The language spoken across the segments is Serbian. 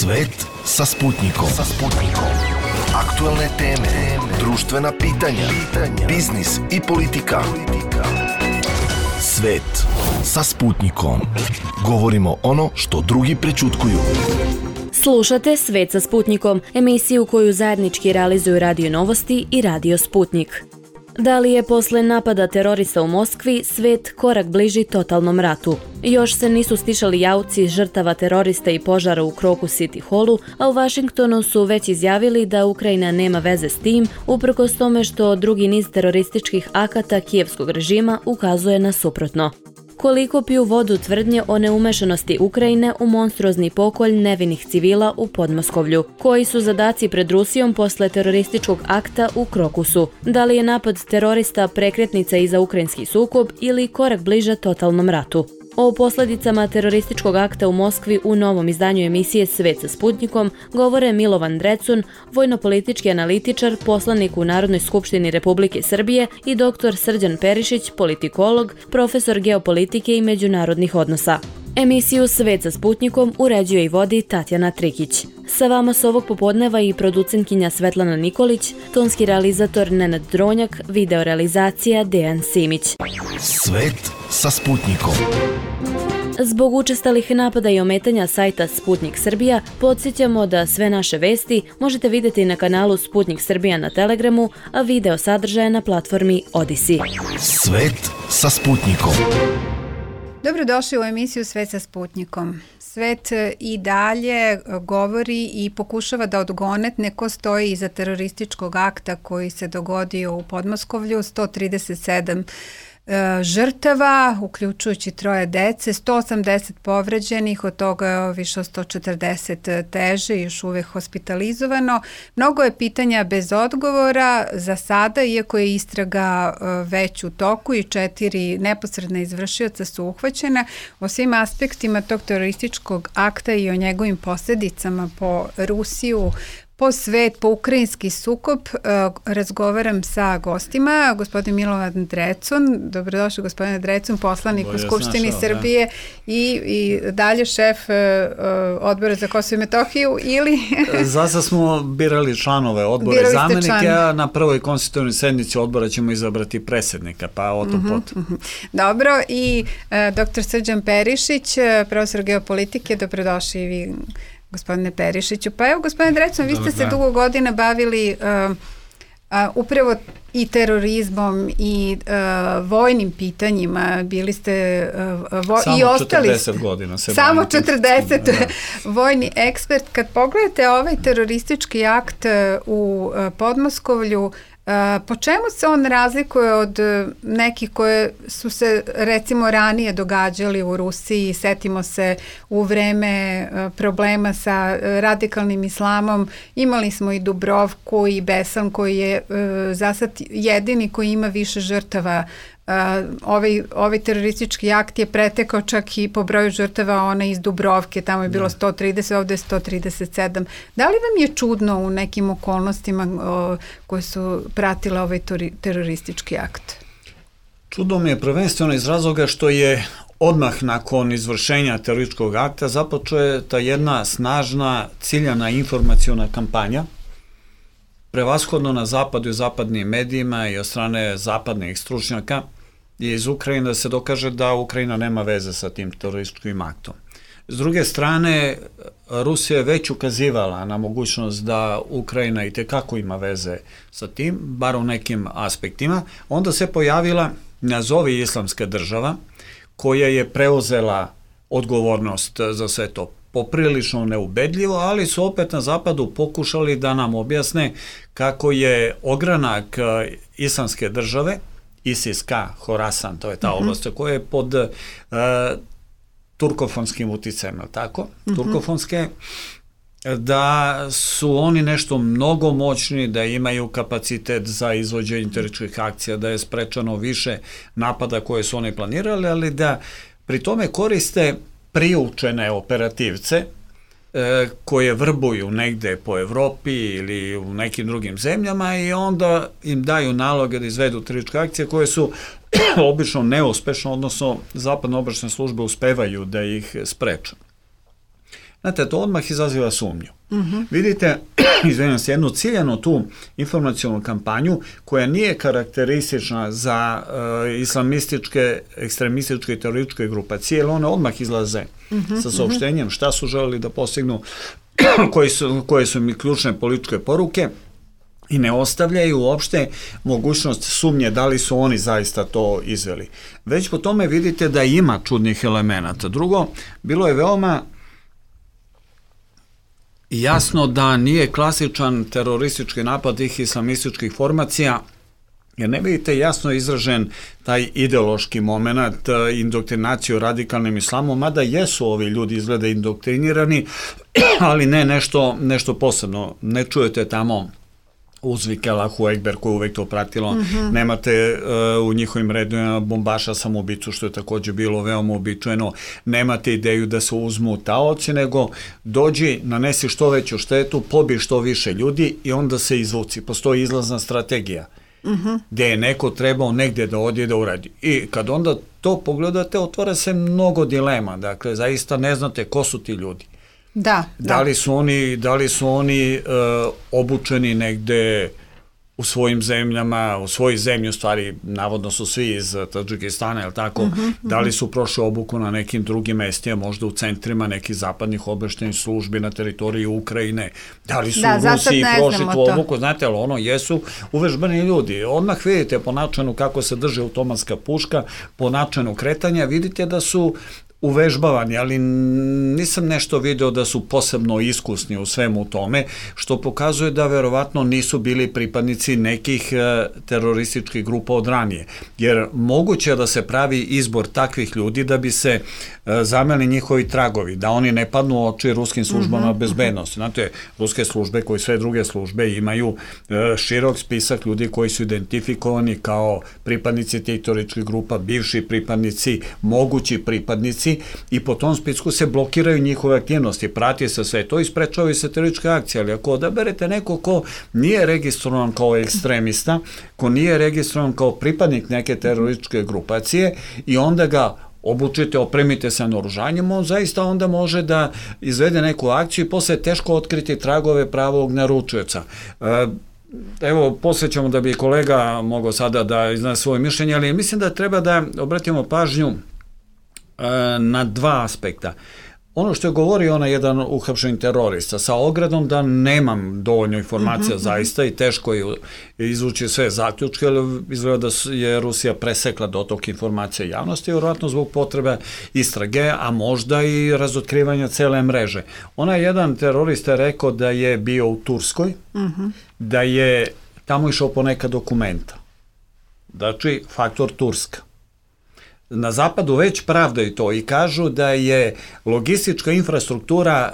Svet sa Sputnikom. Aktuelne teme, društvena pitanja, biznis i politika. Svet sa Sputnikom. Govorimo ono što drugi prećutkuju. Slušate Svet sa Sputnikom, emisiju koju zajednički realizuju Radio Novosti i Radio Sputnik. Da li je posle napada terorista u Moskvi svet korak bliži totalnom ratu? Još se nisu stišali jauci žrtava terorista i požara u Krokus City Hallu, a u Vašingtonu su već izjavili da Ukrajina nema veze s tim, uprkos tome što drugi niz terorističkih akata kijevskog režima ukazuje na suprotno. Koliko piju vodu tvrdnje o neumešanosti Ukrajine u monstruozni pokolj nevinih civila u Podmoskovlju? Koji su zadaci pred Rusijom posle terorističkog akta u Krokusu? Da li je napad terorista prekretnica i za ukrajinski sukob ili korak bliže totalnom ratu? O posledicama terorističkog akta u Moskvi u novom izdanju emisije Svet sa Sputnikom govore Milovan Drecun, vojnopolitički analitičar, poslanik u Narodnoj skupštini Republike Srbije i dr. Srđan Perišić, politikolog, profesor geopolitike i međunarodnih odnosa. Emisiju Svet sa Sputnikom uređuje i vodi Tatjana Trikić. Sa vama s ovog popodneva i producentkinja Svetlana Nikolić, tonski realizator Nenad Dronjak, videorealizacija Dejan Simić. Svet sa Sputnikom. Zbog učestalih napada i ometanja sajta Sputnik Srbija, podsjećamo da sve naše vesti možete vidjeti na kanalu Sputnik Srbija na Telegramu, a video sadržaje na platformi Odisi. Svet sa Sputnikom. Dobrodošli u emisiju Svet sa Sputnikom. Svet i dalje govori i pokušava da odgonetne ko stoji iza terorističkog akta koji se dogodio u Podmoskovlju, 137 žrtava, uključujući 3 dece, 180 povređenih, od toga je više od 140 teže, još uvek hospitalizovano. Mnogo je pitanja bez odgovora za sada, iako je istraga već u toku i 4 neposredna izvršioca su uhvaćena. O svim aspektima tog terorističkog akta i o njegovim posljedicama po Rusiju, po svet, po ukrajinski sukob, razgovaram sa gostima. Gospodin Milovan Drecun, dobrodošli gospodine Drecun, poslanik u Skupštini Srbije i dalje šef odbora za Kosovo i Metohiju ili... Zasa smo birali članove odbora i zamenike, a na prvoj konstitutivnoj sednici odbora ćemo izabrati predsjednika, pa o tom potom. Dobro, i dr. Srđan Perišić, profesor geopolitike, dobrodošli i vi, gospodine Perišiću. Pa evo, gospodine Drecun, vi ste se dugo godina bavili upravo i terorizmom i vojnim pitanjima. Bili ste samo i ostali 40 godina. Samo 40 vojni ekspert. Kad pogledate ovaj teroristički akt u Podmoskovlju, po čemu se on razlikuje od nekih koje su se recimo ranije događali u Rusiji? Setimo se u vreme problema sa radikalnim islamom, imali smo i Dubrovku i Besan koji je za sad jedini koji ima više žrtava. Ovaj teroristički akt je pretekao čak i po broju žrtava ona iz Dubrovke, tamo je bilo 130, ovde je 137. Da li vam je čudno u nekim okolnostima koje su pratile ovaj teroristički akt? Čudno mi je prvenstveno iz razloga što je odmah nakon izvršenja terorističkog akta započela ta jedna snažna ciljana informaciona kampanja, prevashodno na zapadu i zapadnim medijima i od strane zapadnih stručnjaka iz Ukrajine, da se dokaže da Ukrajina nema veze sa tim terorističkim aktom. S druge strane, Rusija je već ukazivala na mogućnost da Ukrajina itekako ima veze sa tim, bar u nekim aspektima. Onda se pojavila nazovi Islamska država, koja je preuzela odgovornost za sve to. Poprilično neubedljivo, ali su opet na zapadu pokušali da nam objasne kako je ogranak Islamske države, ISIS-K, Horasan, to je ta oblast koja je pod turkofonskim uticajem, tako? Turkofonske, da su oni nešto mnogo moćni, da imaju kapacitet za izvođenje terorističkih akcija, da je sprečano više napada koje su oni planirali, ali da pri tome koriste priučene operativce koje vrbuju negde po Evropi ili u nekim drugim zemljama i onda im daju naloge da izvedu terorističke akcije koje su obično neuspešno, odnosno zapadno obaveštajne službe uspevaju da ih spreče. Znate, to odmah izaziva sumnju. Vidite, izvinim se, jednu ciljanu tu informacijalnu kampanju koja nije karakteristična za islamističke, ekstremističke i terorističke grupacije, jer one odmah izlaze sa saopštenjem šta su želeli da postignu, koje su mi ključne političke poruke, i ne ostavljaju uopšte mogućnost sumnje da li su oni zaista to izveli. Već po tome vidite da ima čudnih elemenata. Drugo, bilo je veoma jasno da nije klasičan teroristički napad tih islamističkih formacija, jer ne vidite jasno izražen taj ideološki moment, indoktrinaciju radikalnim islamom, mada jesu ovi ljudi izgleda indoktrinirani, ali ne nešto posebno. Ne čujete tamo uzvike Allahu Ekber koje uvek to pratilo, nemate u njihovim redovima bombaša samoubicu, što je također bilo veoma uobičajeno, nemate ideju da se uzmu taoci, nego dođi, nanesi što veću štetu, pobij što više ljudi i onda se izvuci. Postoji izlazna strategija gde je neko trebao negdje da odje da uradi. I kad onda to pogledate, otvara se mnogo dilema, dakle zaista ne znate ko su ti ljudi. Da li su oni obučeni negde u svojim zemljama, u svojoj zemlji, u stvari, navodno su svi iz Tadžikistana, je li tako? Da li su prošli obuku na nekim drugim mestima, možda u centrima nekih zapadnih obaveštajnih službi na teritoriji Ukrajine? Da li su u Rusiji prošli tu obuku? Znate, ali ono, jesu uvežbani ljudi. Odmah vidite po načinu kako se drži automatska puška, po načinu kretanja, vidite da su uvežbavani, ali nisam nešto video da su posebno iskusni u svemu tome, što pokazuje da verovatno nisu bili pripadnici nekih terorističkih grupa od ranije. Jer moguće je da se pravi izbor takvih ljudi da bi se zameli njihovi tragovi, da oni ne padnu u oči ruskim službama bezbednosti. Znate, ruske službe, koji sve druge službe, imaju širok spisak ljudi koji su identifikovani kao pripadnici tih terorističkih grupa, bivši pripadnici, mogući pripadnici, i po tom spisku se blokiraju njihove aktivnosti, prati se sve to i sprečavaju se terorističke akcije, ali ako odaberete neko ko nije registrovan kao ekstremista, ko nije registrovan kao pripadnik neke terorističke grupacije i onda ga obučite, opremite se naoružanjem, on zaista onda može da izvede neku akciju i posle je teško otkriti tragove pravog naručioca. Evo, posle ćemo da bi kolega mogao sada da izna svoje mišljenje, ali mislim da treba da obratimo pažnju na dva aspekta. Ono što je govorio onaj jedan uhapšeni terorista sa ogradom da nemam dovoljno informacija zaista i teško je izvući sve zaključke, ali izgleda da je Rusija presekla dotok informacija javnosti, vjerovatno zbog potrebe istrage, a možda i razotkrivanja cele mreže. Onaj jedan terorista je rekao da je bio u Turskoj, da je tamo išao po neka dokumenta. Znači, faktor Turska. Na zapadu već pravdaju to i kažu da je logistička infrastruktura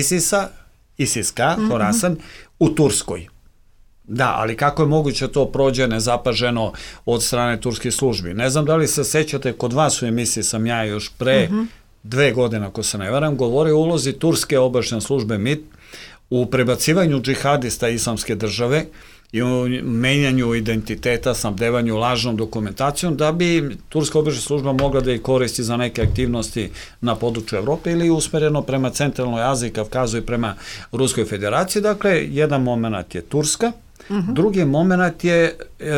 ISIS-ka, Horasan, u Turskoj. Da, ali kako je moguće to prođe nezapaženo od strane turskih službi? Ne znam da li se sećate, kod vas u emisiji sam ja još pre 2 godine, ako se ne varam, govorio o ulozi turske obaveštajne službe MIT u prebacivanju džihadista islamske države i u menjanju identiteta, snabdevanju lažnom dokumentacijom, da bi turska obaveštajna služba mogla da ih koristi za neke aktivnosti na području Evrope ili usmereno prema centralnoj Aziji, Kavkazu i prema Ruskoj federaciji. Dakle, jedan moment je Turska, drugi moment je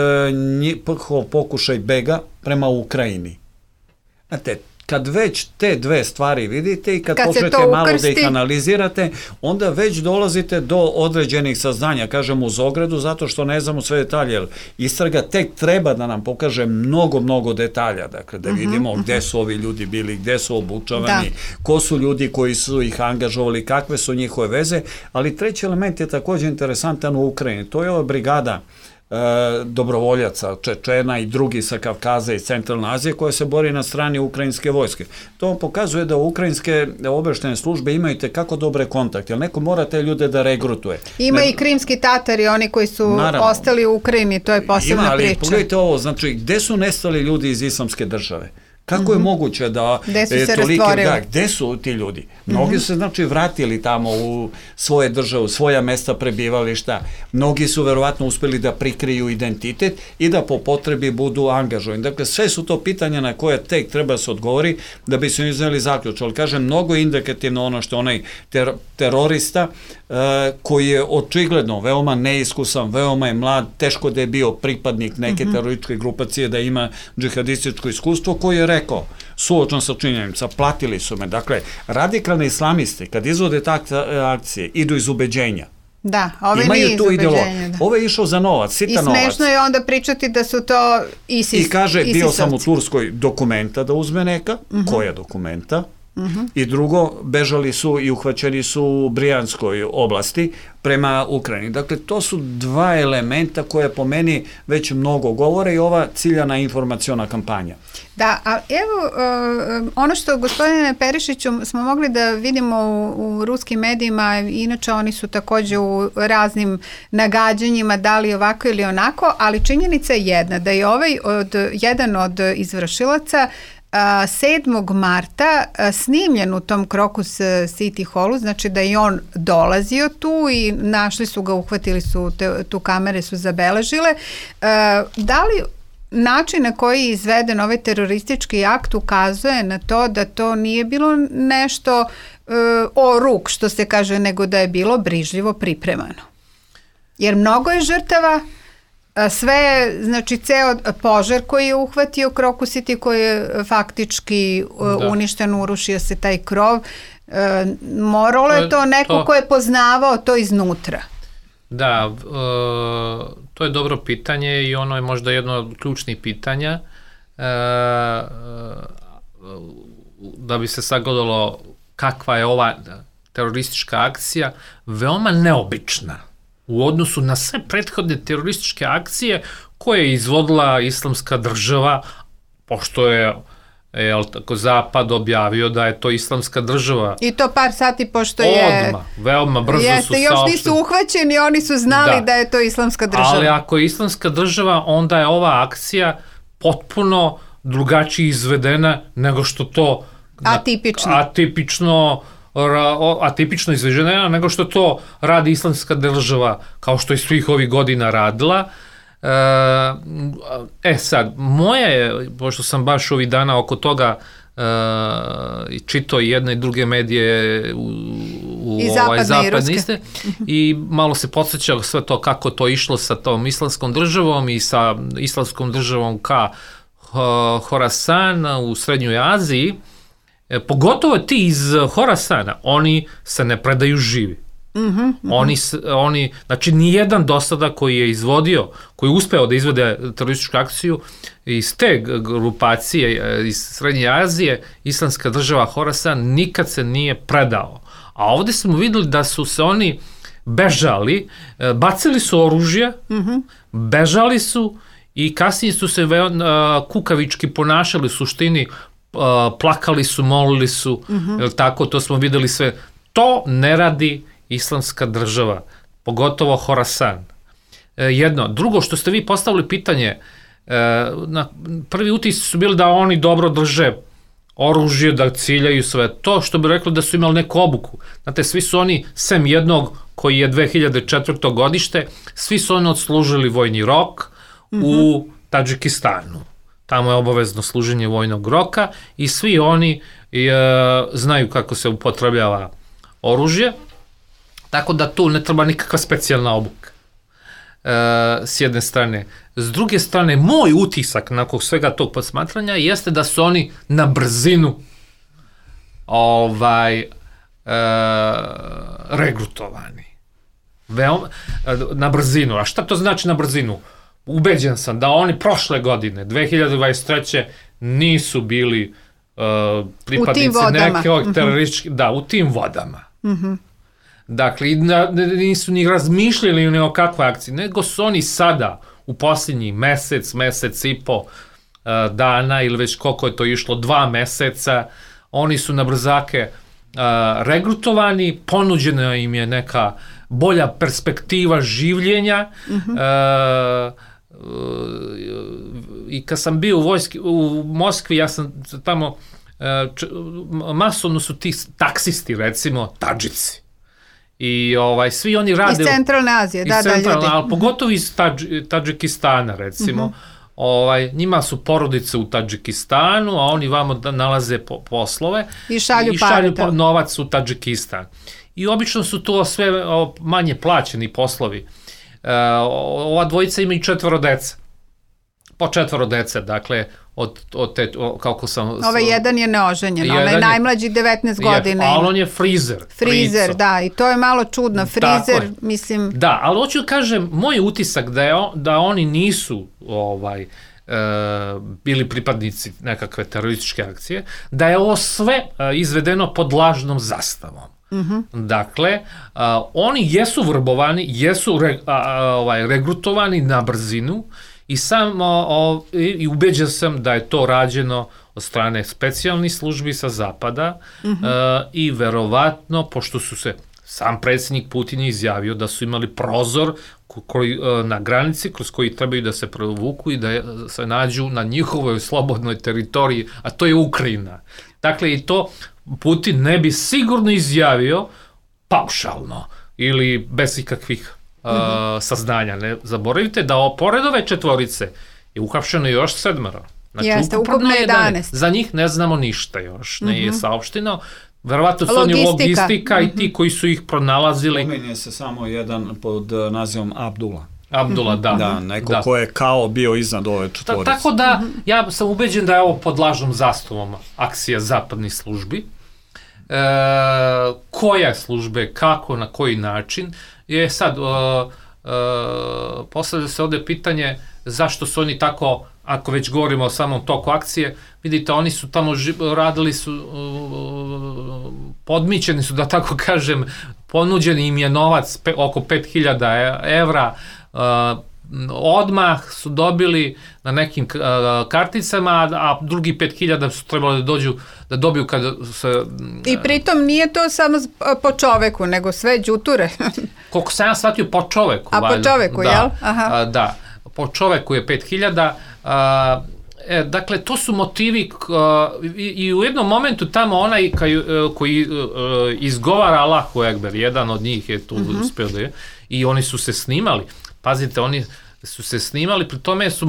pokušaj bega prema Ukrajini. Znate, kad već te dve stvari vidite i kad počnete malo da ih analizirate, onda već dolazite do određenih saznanja, kažem uz ogradu, zato što ne znamo sve detalje, jer istraga tek treba da nam pokaže mnogo detalja, dakle da vidimo gde su ovi ljudi bili, gde su obučavani, ko su ljudi koji su ih angažovali, kakve su njihove veze, ali treći element je također interesantan u Ukrajini, to je ova brigada dobrovoljaca, Čečena i drugi sa Kavkaza i Centralne Azije koja se bori na strani ukrajinske vojske. To pokazuje da ukrajinske obaveštajne službe imaju kako dobre kontakte, jer neko mora te ljude da regrutuje. Ima i krimski Tatari, oni koji su ostali u Ukrajini, to je posebna priča. Ali pogledajte ovo, znači gde su nestali ljudi iz islamske države? Kako je moguće da gde su ti ljudi? Mnogi su se znači vratili tamo u svoje države, u svoja mesta prebivališta, mnogi su verovatno uspeli da prikriju identitet i da po potrebi budu angažovani. Dakle, sve su to pitanja na koje tek treba se odgovori da bi se izneli zaključ. Ali kažem, mnogo je indikativno ono što onaj terorista koji je očigledno veoma neiskusan, veoma je mlad, teško da je bio pripadnik neke terorističke grupacije, da ima džihadističko iskustvo, koji je rekao, suočan sa činjenica, platili su me. Dakle, radikalni islamisti, kad izvode takve akcije, idu iz ubeđenja. Da, ove nije iz ubeđenja. Da. Ove je išao za novac, sitan novac. I smešno je onda pričati da su to ISIS. I kaže, bio sam u Turskoj, dokumenta da uzme neka, koja dokumenta? I drugo, bežali su i uhvaćeni su u Brijanskoj oblasti prema Ukrajini. Dakle, to su dva elementa koje po meni već mnogo govore i ova ciljana informaciona kampanja. Da, a evo, ono što, gospodine Perišiću, smo mogli da vidimo u ruskim medijima, inače oni su takođe u raznim nagađanjima, da li ovako ili onako, ali činjenica je jedna, da je jedan od izvršilaca 7. marta snimljen u tom Crocus City Hallu, znači da je on dolazio tu i našli su ga, uhvatili su, tu kamere su zabeležile. Da li način na koji je izveden ovaj teroristički akt ukazuje na to da to nije bilo nešto o ruk, što se kaže, nego da je bilo brižljivo pripremano? Jer mnogo je žrtava, sve, znači ceo požar koji je uhvatio Crocus City, koji je faktički uništen, urušio se taj krov, moralo je to neko ko je poznavao to iznutra. Da, to je dobro pitanje i ono je možda jedno od ključnih pitanja da bi se sagledalo kakva je ova teroristička akcija, veoma neobična u odnosu na sve prethodne terorističke akcije koje je izvodila Islamska država, pošto je Zapad objavio da je to Islamska država. I to par sati pošto je... Odmah, veoma brzo su saopšteni. Još nisu uhvaćeni, oni su znali da je to Islamska država. Ali ako je Islamska država, onda je ova akcija potpuno drugačije izvedena nego što to... Atipično izvežena nego što to radi Islamska država, kao što je svih ovih godina radila. Sad, moje je, pošto sam baš ovih dana oko toga čitao i jedne i druge medije u zapadne i malo se podsjećao sve to kako to išlo sa tom Islamskom državom i sa Islamskom državom ka Horasan u Srednjoj Aziji. Pogotovo ti iz Horasana, oni se ne predaju živi. Oni, znači nijedan do sada koji je izvodio, koji je uspeo da izvede terorističku akciju iz te grupacije iz Srednje Azije, Islamska država Horasan nikad se nije predao. A ovde smo videli da su se oni bežali, bacili su oružje, bežali su i kasnije su se kukavički ponašali u suštini, plakali su, molili su, tako, to smo videli sve. To ne radi Islamska država, pogotovo Horasan. Jedno. Drugo, što ste vi postavili pitanje, prvi utisci su bili da oni dobro drže oružje, da ciljaju sve. To što bi rekli da su imali neku obuku. Znate, svi su oni, sem jednog koji je 2004. godište, svi su oni odslužili vojni rok u Tadžikistanu. Tamo je obavezno služenje vojnog roka i svi oni znaju kako se upotrebljava oružje, tako da tu ne treba nikakva specijalna obuka s jedne strane. S druge strane, moj utisak nakon svega tog posmatranja jeste da su oni na brzinu regrutovani. Na brzinu. A šta to znači na brzinu? Ubeđen sam da oni prošle godine, 2023. nisu bili pripadnici neke terorističke, u tim vodama. Dakle, nisu ni razmišljali o kakvoj akciji, nego su oni sada u posljednji mesec i po dana ili već koliko je to išlo, 2 meseca, oni su na brzake regrutovani, ponuđena im je neka bolja perspektiva življenja, i kad sam bio u Moskvi, ja sam tamo, masovno su ti taksisti, recimo, Tadžici. I svi oni rade... Iz centralne Azije, ljudi. Ali pogotovo iz Tadžikistana, recimo. Njima su porodice u Tadžikistanu, a oni vamo nalaze poslove i šalju novac u Tadžikistan. I obično su to sve manje plaćeni poslovi. Ova dvojica imaju 4 deca. Po 4 dece, dakle, kako sam... Ovaj jedan je neoženjen, onaj najmlađi 19 godina. Ali on je frizer. Frizer, da, i to je malo čudno. Frizer, mislim... Da, ali hoću da kažem, moj utisak da oni nisu bili pripadnici nekakve terorističke akcije, da je ovo sve izvedeno pod lažnom zastavom. Dakle, oni jesu vrbovani, jesu regrutovani na brzinu, i ubeđen sam da je to rađeno od strane specijalnih službi sa zapada i verovatno, pošto su se, sam predsjednik Putin je izjavio da su imali prozor na granici kroz koji trebaju da se provuku i da se nađu na njihovoj slobodnoj teritoriji, a to je Ukrajina. Dakle, i to Putin ne bi sigurno izjavio paušalno ili bez ikakvih saznanja. Ne zaboravite da pored ove 4 je uhapšeno još 7. Jeste, ukupno 11. Za njih ne znamo ništa još, ne je saopšteno. Verovatno su oni logistika i ti koji su ih pronalazili. Pomenje se samo jedan pod nazivom Abdullah. Abdullah, da. Da, neko ko je kao bio iznad ove 4. Tako da, ja sam ubeđen da je ovo pod lažnom zastavom akcija zapadnih službi. Koja službe, kako, na koji način, je sad, postavlja se ovdje pitanje zašto su oni tako, ako već govorimo o samom toku akcije, vidite, oni su tamo radili su, podmićeni su, da tako kažem, ponuđeni im je novac oko 5.000 evra, odmah su dobili na nekim karticama, a drugi 5.000 su trebali da dobiju kada se... I pritom nije to samo po čoveku, nego sve đuture. Koliko sam ja shvatio, po čoveku. A po čoveku, jel? Aha. Da, po čoveku je 5.000. Dakle, to su motivi i u jednom momentu tamo onaj koji izgovara Allahu Ekber, jedan od njih je tu uspio da je, i oni su se snimali. Pazite, oni su se snimali, pri tome su,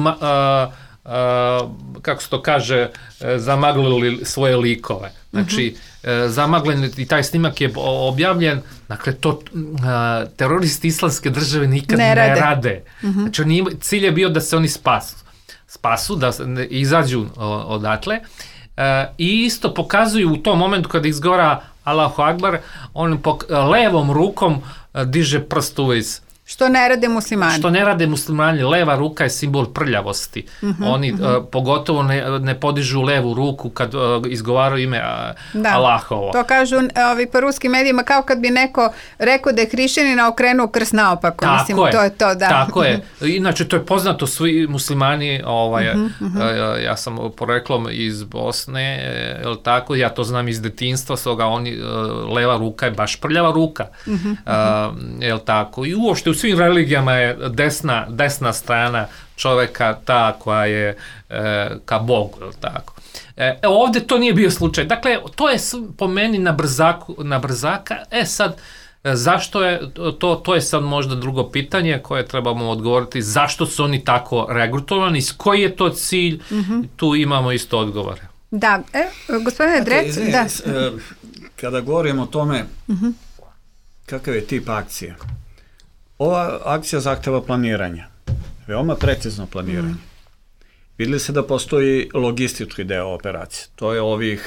kako se to kaže, zamaglili svoje likove. Znači, zamaglen i taj snimak je objavljen, dakle, to teroristi Islamske države nikad ne rade. Znači, cilj je bio da se oni spasu, da izađu odatle, i isto pokazuju u tom momentu kada izgora Allahu Akbar, on levom rukom diže prst uvijek. Što ne rade muslimani. Što ne rade muslimani. Leva ruka je simbol prljavosti. Oni pogotovo ne podižu levu ruku kad izgovaraju ime Allahovo. To kažu po ruskim medijima kao kad bi neko rekao da je hrišćanin okrenuo krst naopako. Mislim, to je to, da. Tako je. Inače, to je poznato, svi muslimani, ja sam poreklom iz Bosne, tako, ja to znam iz detinjstva, leva ruka je baš prljava ruka. Tako. I uopšte u svim religijama je desna strana čoveka ta koja je ka Bogu, tako. Ovdje to nije bio slučaj. Dakle, to je po meni na brzaka. Sad, zašto je, to je sad možda drugo pitanje koje trebamo odgovoriti, zašto su oni tako regrutovani, koji je to cilj, tu imamo isto odgovore. Da, gospodine Drec, da. Kada govorimo o tome kakav je tip akcije, ova akcija zahteva planiranje, veoma precizno planiranje. Vidjeli se da postoji logistički deo operacije, to je ovih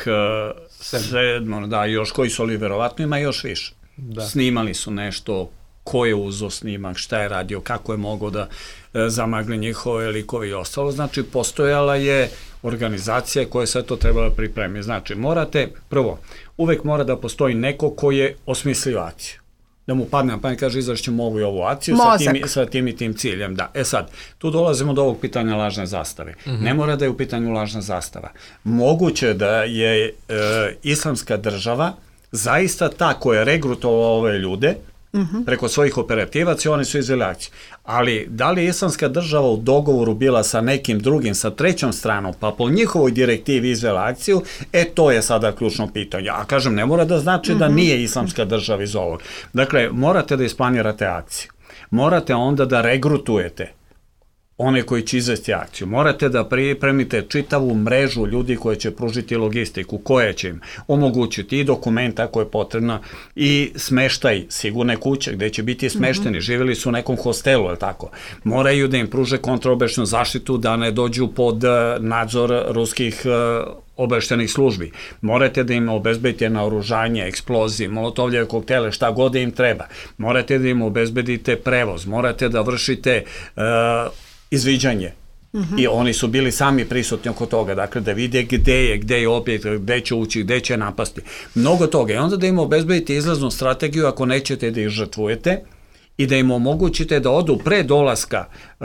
7, još koji su ali verovatno ima još više. Snimali su nešto, ko je uzo snimak, šta je radio, kako je mogao da zamagle njihove likove i ostalo. Znači, postojala je organizacija koja sve to trebala pripremiti. Znači, prvo, uvek mora da postoji neko ko je osmislio akciju. Da mu padne na pamet, kaže, izvršćemo ovu i ovu akciju sa tim i tim ciljem. Da. Sad, tu dolazimo do ovog pitanja lažne zastave. Ne mora da je u pitanju lažna zastava. Moguće da je Islamska država zaista ta koja je regrutovala ove ljude Preko svojih operativaca oni su izveli akciju. Ali da li je Islamska država u dogovoru bila sa nekim drugim, sa trećom stranom, pa po njihovoj direktivi izvela akciju, to je sada ključno pitanje. A kažem, ne mora da znači da nije Islamska država iz ovog. Dakle, morate da isplanirate akciju. Morate onda da regrutujete one koji će izvesti akciju. Morate da pripremite čitavu mrežu ljudi koji će pružiti logistiku, koje će im omogućiti i dokumenta koje je potrebno i smeštaj, sigurne kuće gde će biti smešteni, živjeli su u nekom hostelu, je tako. Moraju da im pruže kontraobaveštajnu zaštitu da ne dođu pod nadzor ruskih obaveštajnih službi. Morate da im obezbedite naoružanje, eksplozije, molotovljeve koktele, šta god im treba. Morate da im obezbedite prevoz, morate da vršite izviđanje. I oni su bili sami prisutni oko toga, dakle da vide gde je objekt, gde će ući, gde će napasti. Mnogo toga. I onda da im obezbedite izlaznu strategiju ako nećete da ih žrtvujete i da im omogućite da odu pre dolaska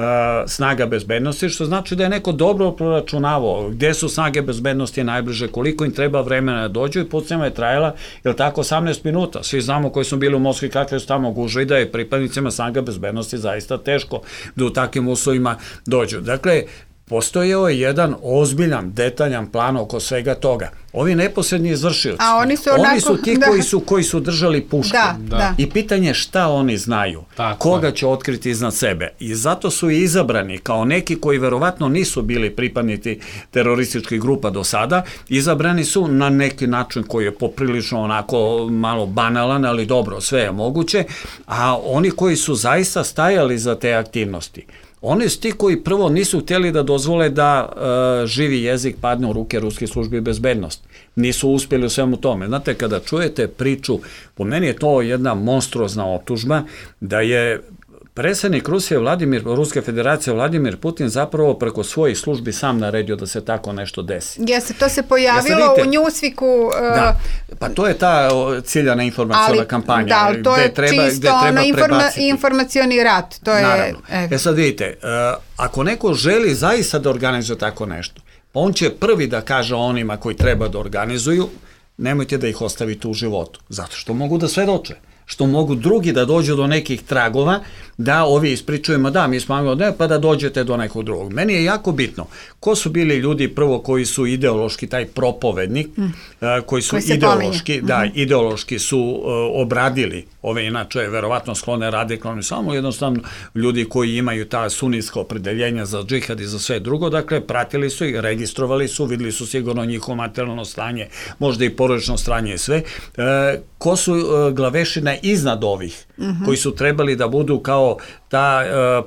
snaga bezbednosti, što znači da je neko dobro proračunavao gde su snage bezbednosti najbliže, koliko im treba vremena da dođu i pucnjama je trajala, je li tako, 18 minuta. Svi znamo koji smo bili u Moskvi kakve su tamo gužve i da je pripadnicima snaga bezbednosti zaista teško da u takvim uslovima dođu. Dakle, postojao je jedan ozbiljan, detaljan plan oko svega toga. Ovi neposredni izvršioci, oni su ti koji su držali puške. I pitanje je šta oni znaju, koga će otkriti iznad sebe. I zato su i izabrani kao neki koji verovatno nisu bili pripadnici terorističkih grupa do sada, izabrani su na neki način koji je poprilično onako malo banalan, ali dobro, sve je moguće, a oni koji su zaista stajali za te aktivnosti, oni su ti koji prvo nisu htjeli da dozvole da živi jezik padne u ruke ruskih službi bezbednosti. Nisu uspjeli u svemu tome. Znate, kada čujete priču, po meni je to jedna monstruozna optužba, da je predsjednik Ruske federacije Vladimir Putin zapravo preko svojih službi sam naredio da se tako nešto desi. Jeste, to se pojavilo u Newsweeku. Da, pa to je ta ciljana informacijona kampanja. Da, to je čisto informacioni rat. Naravno. Sad vidite, ako neko želi zaista da organizuje tako nešto, on će prvi da kaže onima koji treba da organizuju, nemojte da ih ostavite u životu, zato što mogu da svedoče, što mogu drugi da dođu do nekih tragova, da ovi ispričujemo, da, mi smo pa da dođete do nekog drugog. Meni je jako bitno, ko su bili ljudi prvo koji su ideološki, taj propovednik, koji su ideološki su obradili ove, inače, verovatno sklone radikalno, samo jednostavno ljudi koji imaju ta sunijska opredeljenja za džihad i za sve drugo, dakle, pratili su i registrovali su, videli su sigurno njihovo materijalno stanje, možda i porodično stanje i sve. Ko su glavešine iznad ovih, koji su trebali da budu kao ta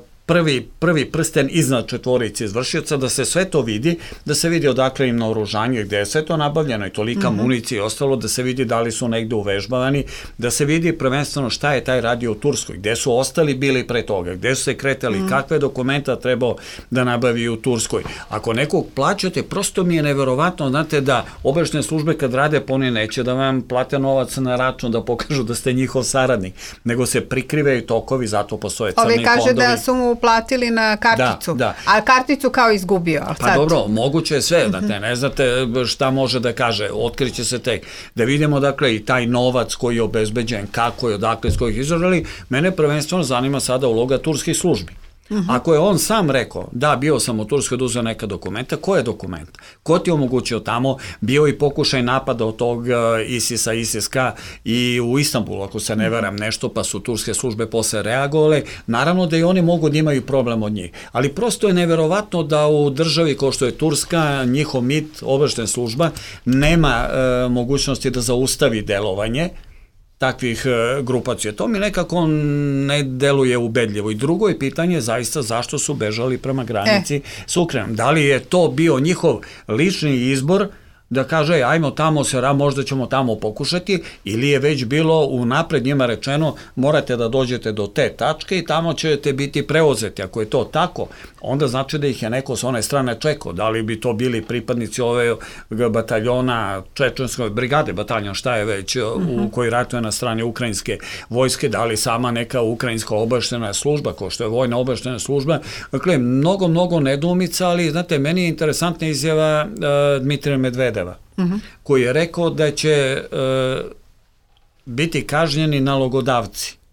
prvi prsten iznad četvorice izvršioca, da se sve to vidi, da se vidi odakle im naoružanje, gde je sve to nabavljeno i tolika municija i ostalo, da se vidi da li su negde uvežbavani, da se vidi prvenstveno šta je taj radio u Turskoj, gde su ostali bili pre toga, gde su se kretali, kakve dokumenta trebao da nabavi u Turskoj. Ako nekog plaćate, prosto mi je neverovatno, znate, da obaveštajne službe kad rade, pa oni neće da vam plate novac na račun, da pokažu da ste njihov saradnik, nego se prikrivaju tokovi, zato postoje crni fondovi. Ovi kaže da su mu platili na karticu, a karticu kao izgubio. Pa dobro, moguće je sve, ne znate šta može da kaže, otkriće se tek. Da vidimo, dakle, i taj novac koji je obezbeđen, kako je, odakle, iz kojih izražali, mene prvenstveno zanima sada uloga turskih službi. Ako je on sam rekao, da, bio sam u Turskoj da uzeo neka dokumenta, ko je dokument? Ko ti je omogućio tamo? Bio i pokušaj napada od tog ISIS-K i u Istanbulu, ako se ne veram nešto, pa su turske službe posle reagovale. Naravno da i oni mogu da imaju problem od njih. Ali prosto je neverovatno da u državi kao što je Turska, njihov MIT, obaveštajna služba, nema mogućnosti da zaustavi delovanje takvih grupacija. To mi nekako ne deluje ubedljivo. I drugo je pitanje zaista zašto su bežali prema granici s Ukrajinom. Da li je to bio njihov lični izbor da kaže, ajmo tamo možda ćemo tamo pokušati, ili je već bilo unapred njima rečeno, morate da dođete do te tačke i tamo ćete biti preuzeti. Ako je to tako, onda znači da ih je neko s one strane čekao. Da li bi to bili pripadnici ove bataljona, čečenskoj brigade, bataljon, šta je već, koji ratuje na strani ukrajinske vojske, da li sama neka ukrajinska obaveštajna služba, kao što je vojna obaveštajna služba. Dakle, mnogo nedoumica, ali, znate, meni je interesantna izjava Dmitrija Medvedeva, koji je rekao da će biti kažnjeni nalogodavci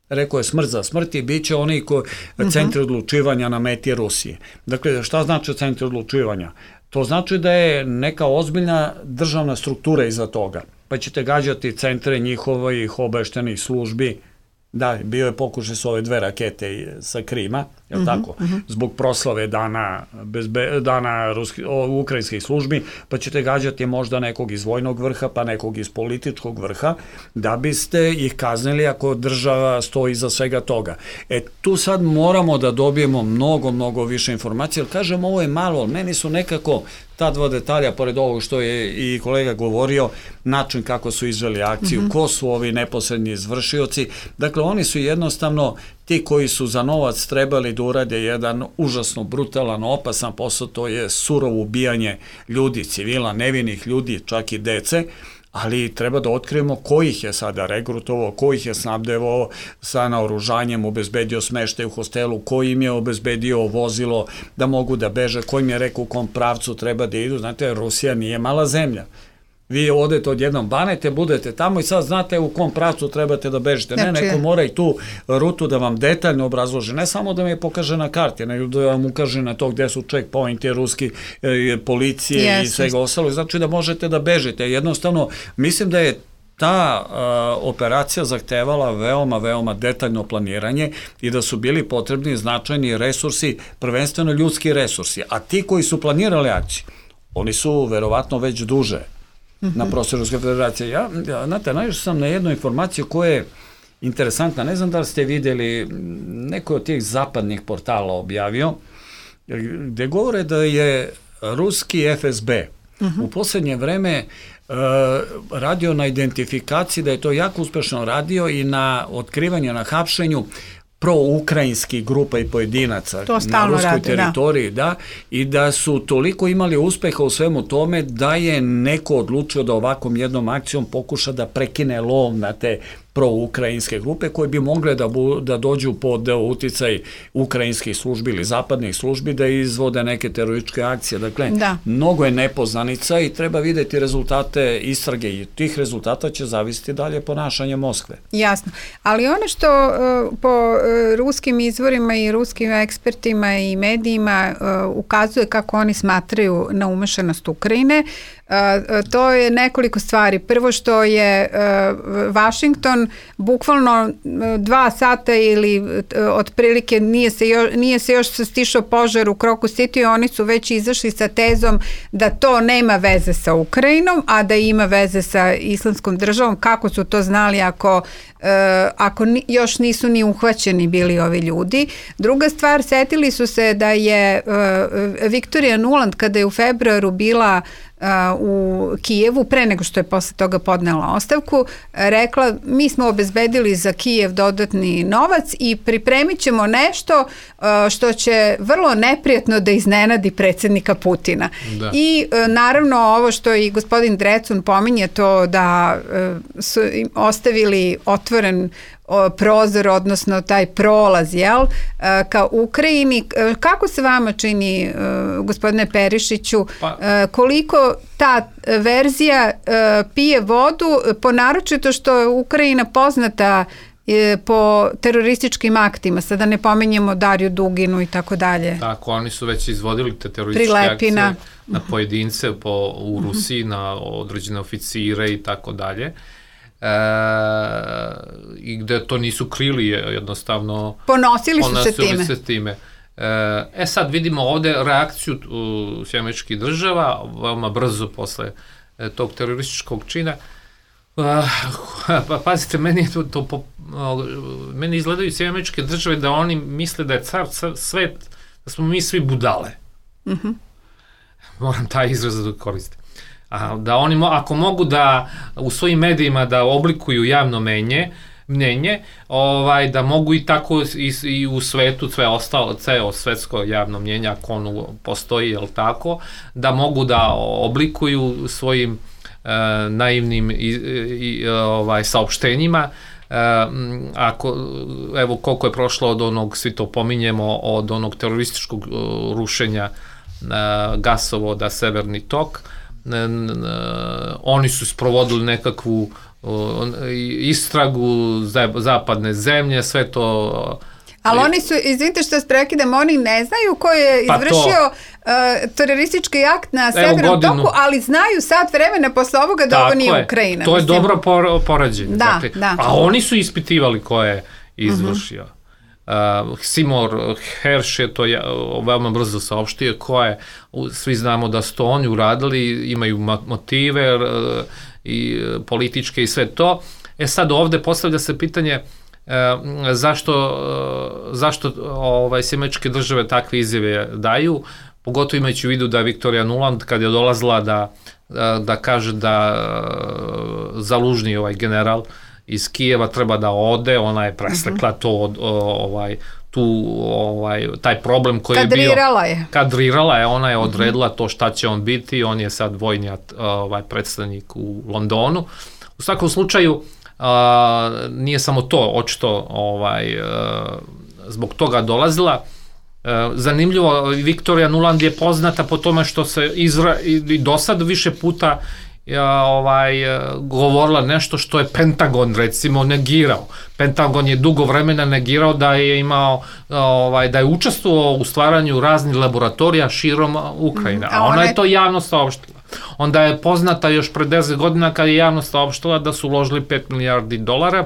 Rekao je smrt za smrt i bit će oni centri odlučivanja na meti Rusije. Dakle, šta znači centri odlučivanja? To znači da je neka ozbiljna državna struktura iza toga. Pa ćete gađati centre njihovih obaveštajnih službi. Da, bio je pokušaj s ove 2 rakete sa Krima, je li tako? Zbog proslave dana ukrajinskih službi, pa ćete gađati možda nekog iz vojnog vrha, pa nekog iz političkog vrha, da biste ih kaznili ako država stoji iza svega toga. Tu sad moramo da dobijemo mnogo više informacije, jer kažem, ovo je malo, ali meni su nekako ta 2 detalja, pored ovog što je i kolega govorio, način kako su izveli akciju, ko su ovi neposredni izvršioci. Dakle, oni su jednostavno ti koji su za novac trebali da urade jedan užasno brutalan, opasan posao, to je surovo ubijanje ljudi, civila, nevinih ljudi, čak i dece, ali treba da otkrijemo ko ih je sada regrutovao, ko ih je snabdevao sa naoružanjem, obezbedio smeštaj u hostelu, ko im je obezbedio vozilo da mogu da beže, ko im je rekao u kom pravcu treba da idu. Znate, Rusija nije mala zemlja. Vi odete odjednom banete, budete tamo i sad znate u kom pravcu trebate da bežite. Ne, neko mora i tu rutu da vam detaljno obrazloži. Ne samo da mi je pokaže na karti, nego da vam ukaže na to gde su checkpointi, ruski policije i svega ostalo. Znači da možete da bežite. Jednostavno, mislim da je ta operacija zahtevala veoma detaljno planiranje i da su bili potrebni značajni resursi, prvenstveno ljudski resursi. A ti koji su planirali akciju, oni su verovatno već duže na prostoru Ruske federacije. Znate, naišao sam na jednu informaciju koja je interesantna. Ne znam da li ste videli, neko od tih zapadnih portala objavio, gde govore da je ruski FSB u poslednje vreme radio na identifikaciji, da je to jako uspešno radio i na otkrivanju, na hapšenju proukrajinskih grupa i pojedinaca na ruskoj teritoriji, i da su toliko imali uspeha u svemu tome da je neko odlučio da ovakvom jednom akcijom pokuša da prekine lov na te proukrajinske grupe koje bi mogle da dođu pod uticaj ukrajinskih službi ili zapadnih službi da izvode neke terorističke akcije. Dakle, mnogo je nepoznanica i treba videti rezultate istrage i tih rezultata će zavisiti dalje ponašanje Moskve. Jasno, ali ono što po ruskim izvorima i ruskim ekspertima i medijima ukazuje kako oni smatraju na umešanost Ukrajine, to je nekoliko stvari. Prvo što je Vašington bukvalno 2 sata ili otprilike nije se još stišao požar u Krokus City, oni su već izašli sa tezom da to nema veze sa Ukrajinom, a da ima veze sa Islamskom državom. Kako su to znali ako još nisu ni uhvaćeni bili ovi ljudi? Druga stvar, setili su se da je Viktorija Nuland, kada je u februaru bila u Kijevu, pre nego što je posle toga podnela ostavku, rekla, mi smo obezbedili za Kijev dodatni novac i pripremit ćemo nešto što će vrlo neprijatno da iznenadi predsjednika Putina. I naravno ovo što i gospodin Drecun pominje, to da su ostavili otvoren prozor, odnosno taj prolaz, ka Ukrajini. Kako se vama čini, gospodine Perišiću, koliko ta verzija pije vodu, naročito što je Ukrajina poznata po terorističkim aktima, sada ne pominjemo Dariju Duginu i tako dalje. Tako, oni su već izvodili te terorističke akcije na pojedince u Rusiji, na određene oficire i tako dalje. I gde to nisu krili, jednostavno ponosili su se time. Sad vidimo ovde reakciju Sjedinjenih Država veoma brzo posle tog terorističkog čina. Pazite, meni izgledaju Sjedinjene Države da oni misle da je car svet, da smo mi svi budale. Moram taj izraz da koristim. Da oni, ako mogu da u svojim medijima da oblikuju javno mnjenje, da mogu i tako i u svetu sve ostalo, ceo svetsko javno mnjenje, ako ono postoji, jel tako, da mogu da oblikuju svojim naivnim saopštenjima. Evo koliko je prošlo od onog, svi to pominjemo, od onog terorističkog rušenja gasovoda Severni tok. Oni su sprovodili nekakvu istragu zapadne zemlje, sve to... Ali oni su, izvinite što se prekidam, oni ne znaju ko je izvršio teroristički akt na Severnom toku, ali znaju sat vremena posle ovoga da ovo nije Ukrajina. To je dobro poređenje. Dakle, a oni su ispitivali ko je izvršio. Seymour Hersh je to veoma brzo saopštio, svi znamo da su to oni uradili, imaju motive i političke i sve to. Sad ovde postavlja se pitanje zašto Američke države takve izjave daju, pogotovo imajući u vidu da Victoria Nuland kad je dolazila da kaže da Zalužni general iz Kijeva treba da ode, ona je preslekla to taj problem koji je bio. Kadrirala je, ona je odredila to šta će on biti, on je sad vojni predstavnik u Londonu. U svakom slučaju, nije samo to, očito zbog toga dolazila. Zanimljivo, Victoria Nuland je poznata po tome što se i do sad više puta govorila nešto što je Pentagon recimo negirao. Pentagon je dugo vremena negirao da je imao, da je učestvovao u stvaranju raznih laboratorija širom Ukrajine, a ona je to javno saopštila. Onda je poznata još pre 10 godina kad je javno saopštila da su uložili $5 milijardi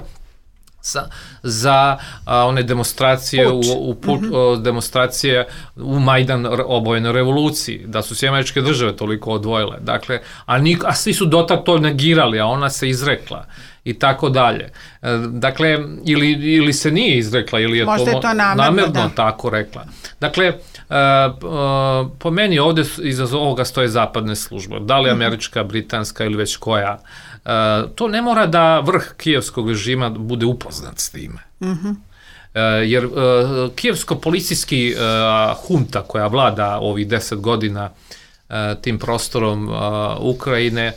za one demonstracije demonstracije u Majdan obojene revoluciji, da su Američke države toliko odvojile. Dakle, a svi su dotad to negirali, a ona se izrekla i tako dalje. Dakle, ili se nije izrekla, ili je to namerno tako rekla. Dakle, po meni ovde iza ovoga stoje zapadne službe, da li američka, britanska ili već koja. To ne mora da vrh kijevskog režima bude upoznat s time. Jer kijevsko-policijski hunta koja vlada ovih 10 godina tim prostorom Ukrajine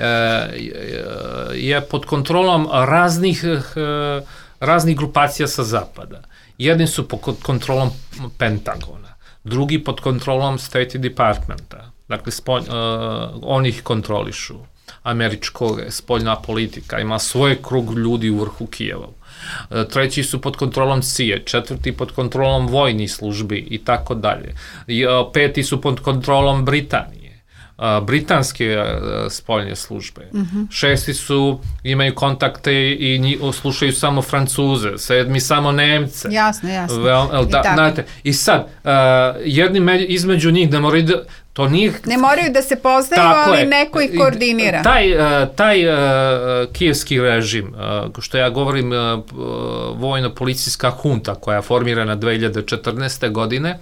je pod kontrolom raznih grupacija sa zapada. Jedni su pod kontrolom Pentagona, drugi pod kontrolom State Departmenta. Dakle, oni ih kontrolišu. Američkog spoljna politika, ima svoj krug ljudi u vrhu Kijeva. Treći su pod kontrolom CIA, četvrti pod kontrolom vojnih službi i tako dalje. Peti su pod kontrolom Britanije, britanske spoljne službe. Šesti imaju kontakte i slušaju samo Francuze, sedmi samo Nemce. Jasno. I sad, jedni između njih ne moraju da ne moraju da se poznaju, ali neko ih koordinira. Taj kijevski režim, što ja govorim, vojno-policijska hunta koja je formirana 2014. godine,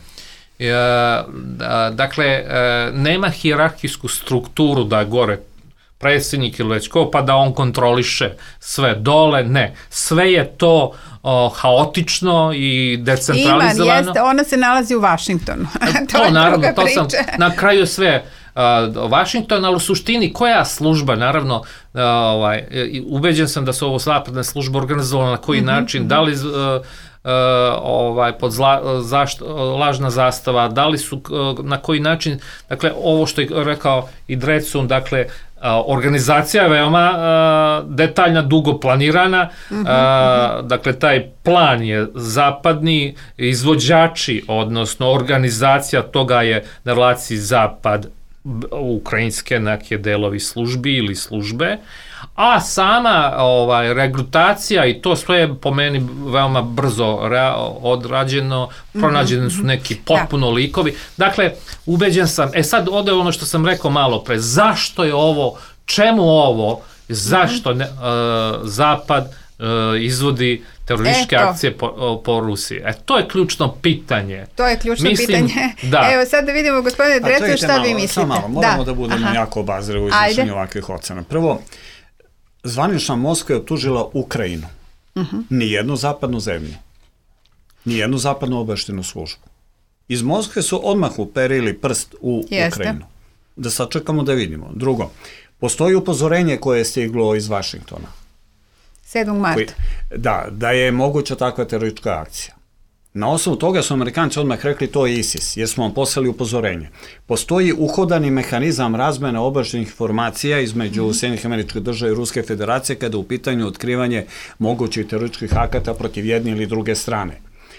dakle, nema hijerarhijsku strukturu da je gore predsjednik ili već ko, pa da on kontroliše sve dole, ne. Sve je to haotično i decentralizovano. Ona se nalazi u Vašingtonu. To naravno, to sam na kraju sve Vašington, ali u suštini koja služba, naravno, ubeđen sam da su ovo zapadne službe organizovane na koji način, da li pod lažna zastava, da li su, na koji način, dakle, ovo što je rekao i Drecun, dakle, organizacija je veoma detaljna, dugo planirana, dakle, taj plan je zapadni, izvođači, odnosno organizacija toga je na relaciji zapad, ukrajinske neke delovi službi ili službe, a sama regrutacija i to sve je po meni veoma brzo odrađeno, pronađeni su neki potpuno likovi. Dakle, ubeđen sam, sad ode ono što sam rekao malo pre, zašto je ovo, čemu ovo, zašto Zapad izvodi terorističke akcije po Rusiji. To je ključno pitanje. To je ključno pitanje. Evo sad da vidimo, gospodine Drecun, šta vi mislite? Moramo da budemo jako obazrivi u izvršenju ovakvih ocena. Prvo, zvanična Moskva je optužila Ukrajinu. Nijednu zapadnu zemlju. Nijednu zapadnu obaveštenu službu. Iz Moskve su odmah uperili prst u Ukrajinu. Da sačekamo da vidimo. Drugo, postoji upozorenje koje je stiglo iz Vašingtona. 7. marta. Da je moguća takva teroristička akcija. Na osnovu toga su Amerikanci odmah rekli to je ISIS, jer smo vam poslali upozorenje. Postoji uhodani mehanizam razmene obaveštajnih informacija između Sjedinjenih Američkih Država i Ruske Federacije kada u pitanju otkrivanje mogućih terorističkih akata protiv jedne ili druge strane.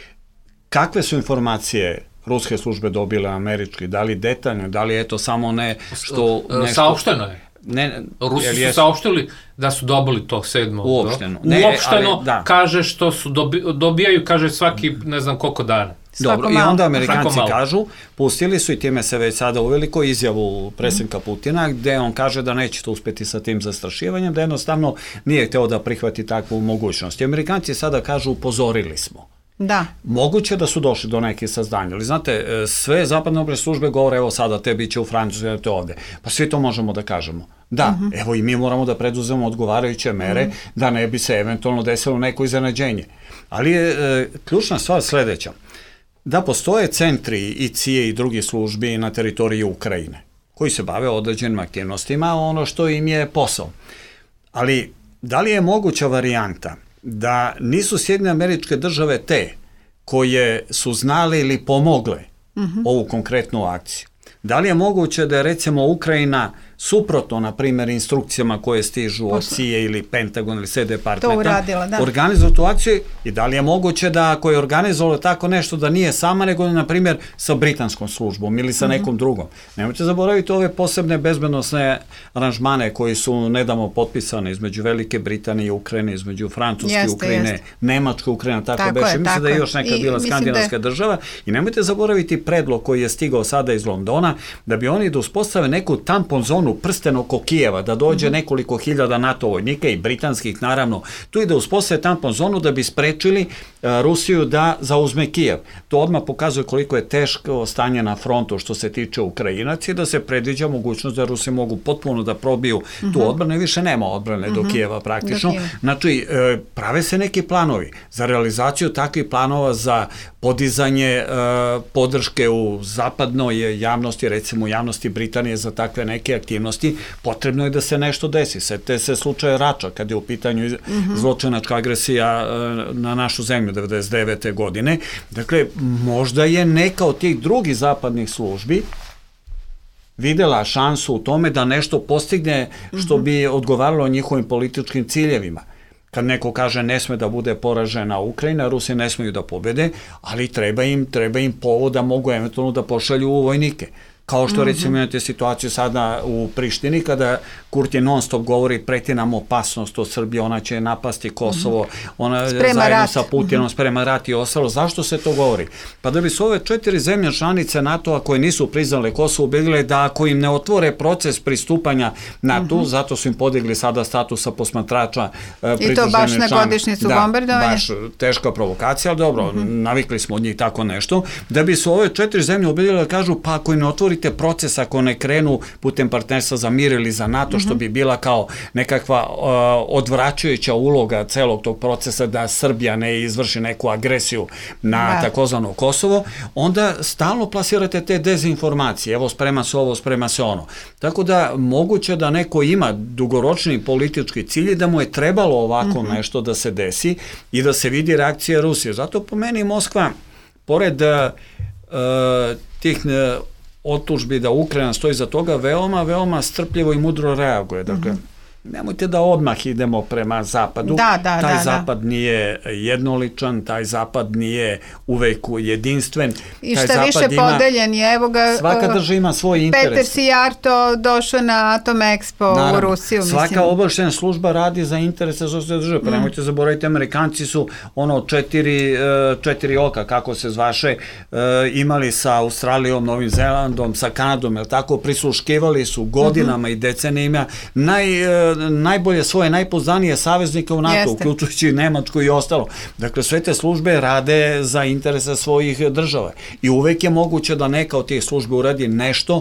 Kakve su informacije ruske službe dobile američki? Da li detaljno, da li eto samo ne što... Saopšteno je. Rusi su saopštili da su dobili to 7. Uopšteno kaže što su dobijaju, kaže svaki ne znam koliko dana. Dobro, i onda Amerikanci kažu, pustili su i time se već sada uveliko izjavu predsjednika Putina, gde on kaže da neće uspeti sa tim zastrašivanjem, da jednostavno nije hteo da prihvati takvu mogućnost. I Amerikanci sada kažu, upozorili smo. Da. Moguće da su došli do neke saznanja, ali znate, sve zapadne obaveštajne službe govore, evo sada tebi će u Francuskoj, te ovde. Pa svi to možemo da kažemo. Da, evo i mi moramo da preduzemo odgovarajuće mere da ne bi se eventualno desilo neko iznenađenje. Ali je ključna stvar sledeća, da postoje centri i CIA i drugih službi na teritoriji Ukrajine, koji se bave određenim aktivnostima, ono što im je posao. Ali, da li je moguća varijanta da nisu Sjedinjene Američke Države te koje su znali ili pomogle ovu konkretnu akciju? Da li je moguće da je recimo Ukrajina suprotno, na primjer, instrukcijama koje stižu od CIA ili Pentagon ili State Departmenta, organizuje tu akciju i da li je moguće da ako je organizovalo tako nešto da nije sama, nego na primjer sa britanskom službom ili sa nekom drugom. Nemojte zaboraviti ove posebne bezbednosne aranžmane koji su nedavno potpisane između Velike Britanije i Ukrajine, između Francuske i Ukrajine, Nemačke Ukrajine, tako beše. Mislim da je još neka bila skandinavska država i nemojte zaboraviti predlog koji je stigao sada iz Londona, da bi oni da uspostave neku tampon zonu prsten oko Kijeva, da dođe nekoliko hiljada NATO vojnika i britanskih naravno, tu i da uspostave tampon zonu da bi sprečili Rusiju da zauzme Kijev. To odmah pokazuje koliko je teško stanje na frontu što se tiče Ukrajinaca i da se predviđa mogućnost da Rusi mogu potpuno da probiju tu odbranu i više nema odbrane do Kijeva praktično. Znači, prave se neki planovi za realizaciju takvih planova za podizanje podrške u zapadnoj javnosti, recimo u javnosti Britanije za takve neke aktivnosti, potrebno je da se nešto desi. Setite se slučaja Rača, kad je u pitanju zločinačka agresija na našu zemlju 1999. godine. Dakle, možda je neka od tih drugih zapadnih službi videla šansu u tome da nešto postigne što bi odgovaralo njihovim političkim ciljevima. Kad neko kaže ne sme da bude poražena Ukrajina, Rusi ne smeju da pobede, ali treba im povod da mogu eventualno da pošalju vojnike. Kao što recimo imate situaciju sada u Prištini kada Kurti non stop govori preti nam opasnost od Srbije, ona će napasti Kosovo, ona zajedno sa Putinom sprema rat i ostalo. Zašto se to govori? Pa da bi su ove 4 zemlje članice NATO-a koje nisu priznale Kosovo ubedile da ako im ne otvore proces pristupanja NATO, zato su im podigli sada statusa posmatrača i to baš na godišnjicu bombardovanja. Baš teška provokacija, ali dobro, navikli smo od njih tako nešto. Da bi su ove 4 zemlje ubedile da kažu pa ako im ne otvori proces ako ne krenu putem partnerstva za mir ili za NATO, što bi bila kao nekakva odvraćajuća uloga celog tog procesa da Srbija ne izvrši neku agresiju na takozvano Kosovo, onda stalno plasirate te dezinformacije. Evo, sprema se ovo, sprema se ono. Tako da moguće da neko ima dugoročni politički cilj i da mu je trebalo ovako nešto da se desi i da se vidi reakcija Rusije. Zato po meni Moskva, pored tih otužbi da Ukrajina stoji za toga, veoma strpljivo i mudro reaguje. Dakle, nemojte da odmah idemo prema zapadu. Taj zapad nije jednoličan, taj zapad nije uvek jedinstven. I šta više podeljen je, evo ga, svaka država ima svoj interes. Peter Sijarto došao na Atom Expo u Rusiju. Svaka obaveštajna služba radi za interese za države. Pa nemojte zaboraviti, Amerikanci su četiri oka, kako se zvaše, imali sa Australijom, Novim Zelandom, sa Kanadom, jer tako prisluškivali su godinama i decenijima najbolje svoje, najpoznanije saveznike u NATO, uključujući Nemačku i ostalo. Dakle, sve te službe rade za interese svojih država. I uvek je moguće da neka od tih službe uradi nešto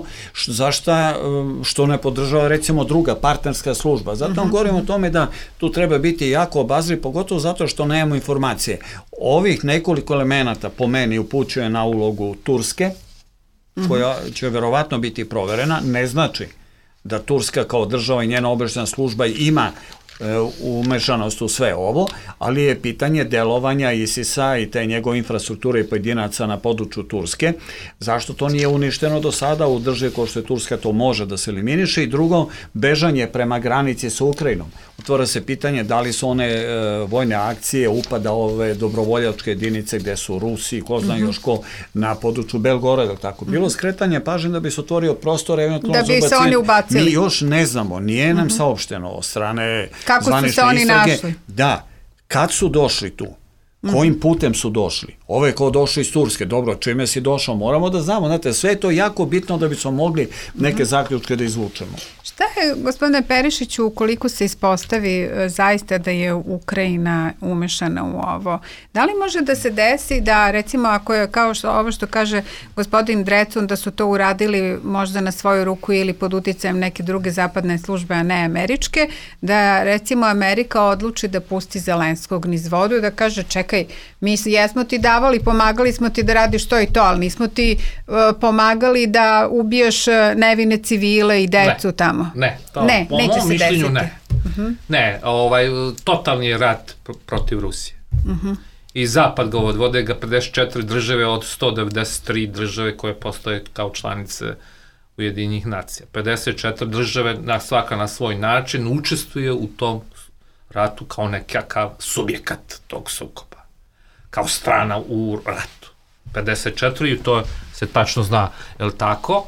što ne podržava, recimo, druga partnerska služba. Zato vam govorim o tome da tu treba biti jako obazriv, pogotovo zato što nemamo informacije. Ovih nekoliko elemenata po meni upućuje na ulogu Turske, koja će verovatno biti proverena, ne znači da Turska kao država i njena obaveštajna služba ima umešanost u sve ovo, ali je pitanje delovanja ISIS-a i te njegove infrastrukture i pojedinaca na području Turske. Zašto to nije uništeno do sada u državi kao što je Turska, to može da se eliminiše. I drugo, bežanje prema granici sa Ukrajinom. Otvara se pitanje da li su one vojne akcije, upada ove dobrovoljačke jedinice gde su Rusi, ko zna još ko, na području Belgorada, tako. Bilo skretanje pažnje da bi se otvorio prostor, eventualno da bi se oni ubacili. Mi još ne znamo, nije nam saopšteno od strane kako su se oni našli? Da, kad su došli tu, kojim putem su došli, ove ko došli iz Turske, dobro, čime si došao, moramo da znamo, znate, sve je to jako bitno da bismo mogli neke zaključke da izvučemo. Šta je, gospodine Perišiću, ukoliko se ispostavi zaista da je Ukrajina umešana u ovo? Da li može da se desi da, recimo, ako je kao ovo što kaže gospodin Drecun, da su to uradili možda na svoju ruku ili pod uticajem neke druge zapadne službe, a ne američke, da, recimo, Amerika odluči da pusti Zelenskog niz vodu i da kaže, čekaj, mi jesmo ti davali, pomagali smo ti da radiš to i to, ali nismo ti pomagali da ubiješ nevine civile i decu tamo. Ne, to po mom mišljenju ne. Ne, totalni je rat protiv Rusije. I Zapad ga vode ga 54 države od 193 države koje postoje kao članice Ujedinjenih nacija. 54 države, svaka na svoj način, učestvuje u tom ratu kao nekakav subjekat tog sukoba. Kao strana u ratu. 54 i to se tačno zna, je li tako?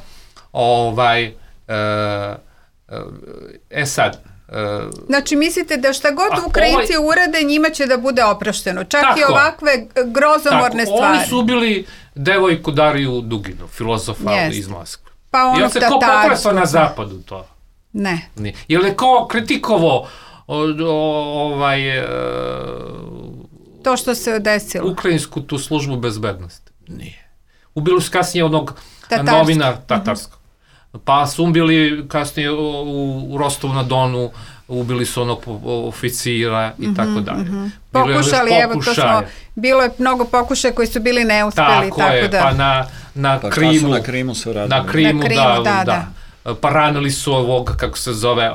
Sad... Znači, mislite da šta god Ukrajinci urade, njima će da bude oprošteno. Čak i ovakve grozomorne stvari. Oni su ubili devojku Dariju Duginu, filozofa iz Moskve. Pa ono Jel se ko potresao na zapadu to? Ne. Jel je ko kritikovo to što se desilo? Ukrajinsku tu službu bezbednosti? Nije. Ubili su kasnije onog novina tatarskog. Pa su ubili kasnije u Rostovu na Donu, ubili su onog oficira i tako dalje. Pokušali, evo to smo, bilo je mnogo pokušaja koji su bili neuspeli. Tako je, pa na Krimu. Na Krimu su radili. Na Krimu, da. Pa ranili su ovoga, kako se zove,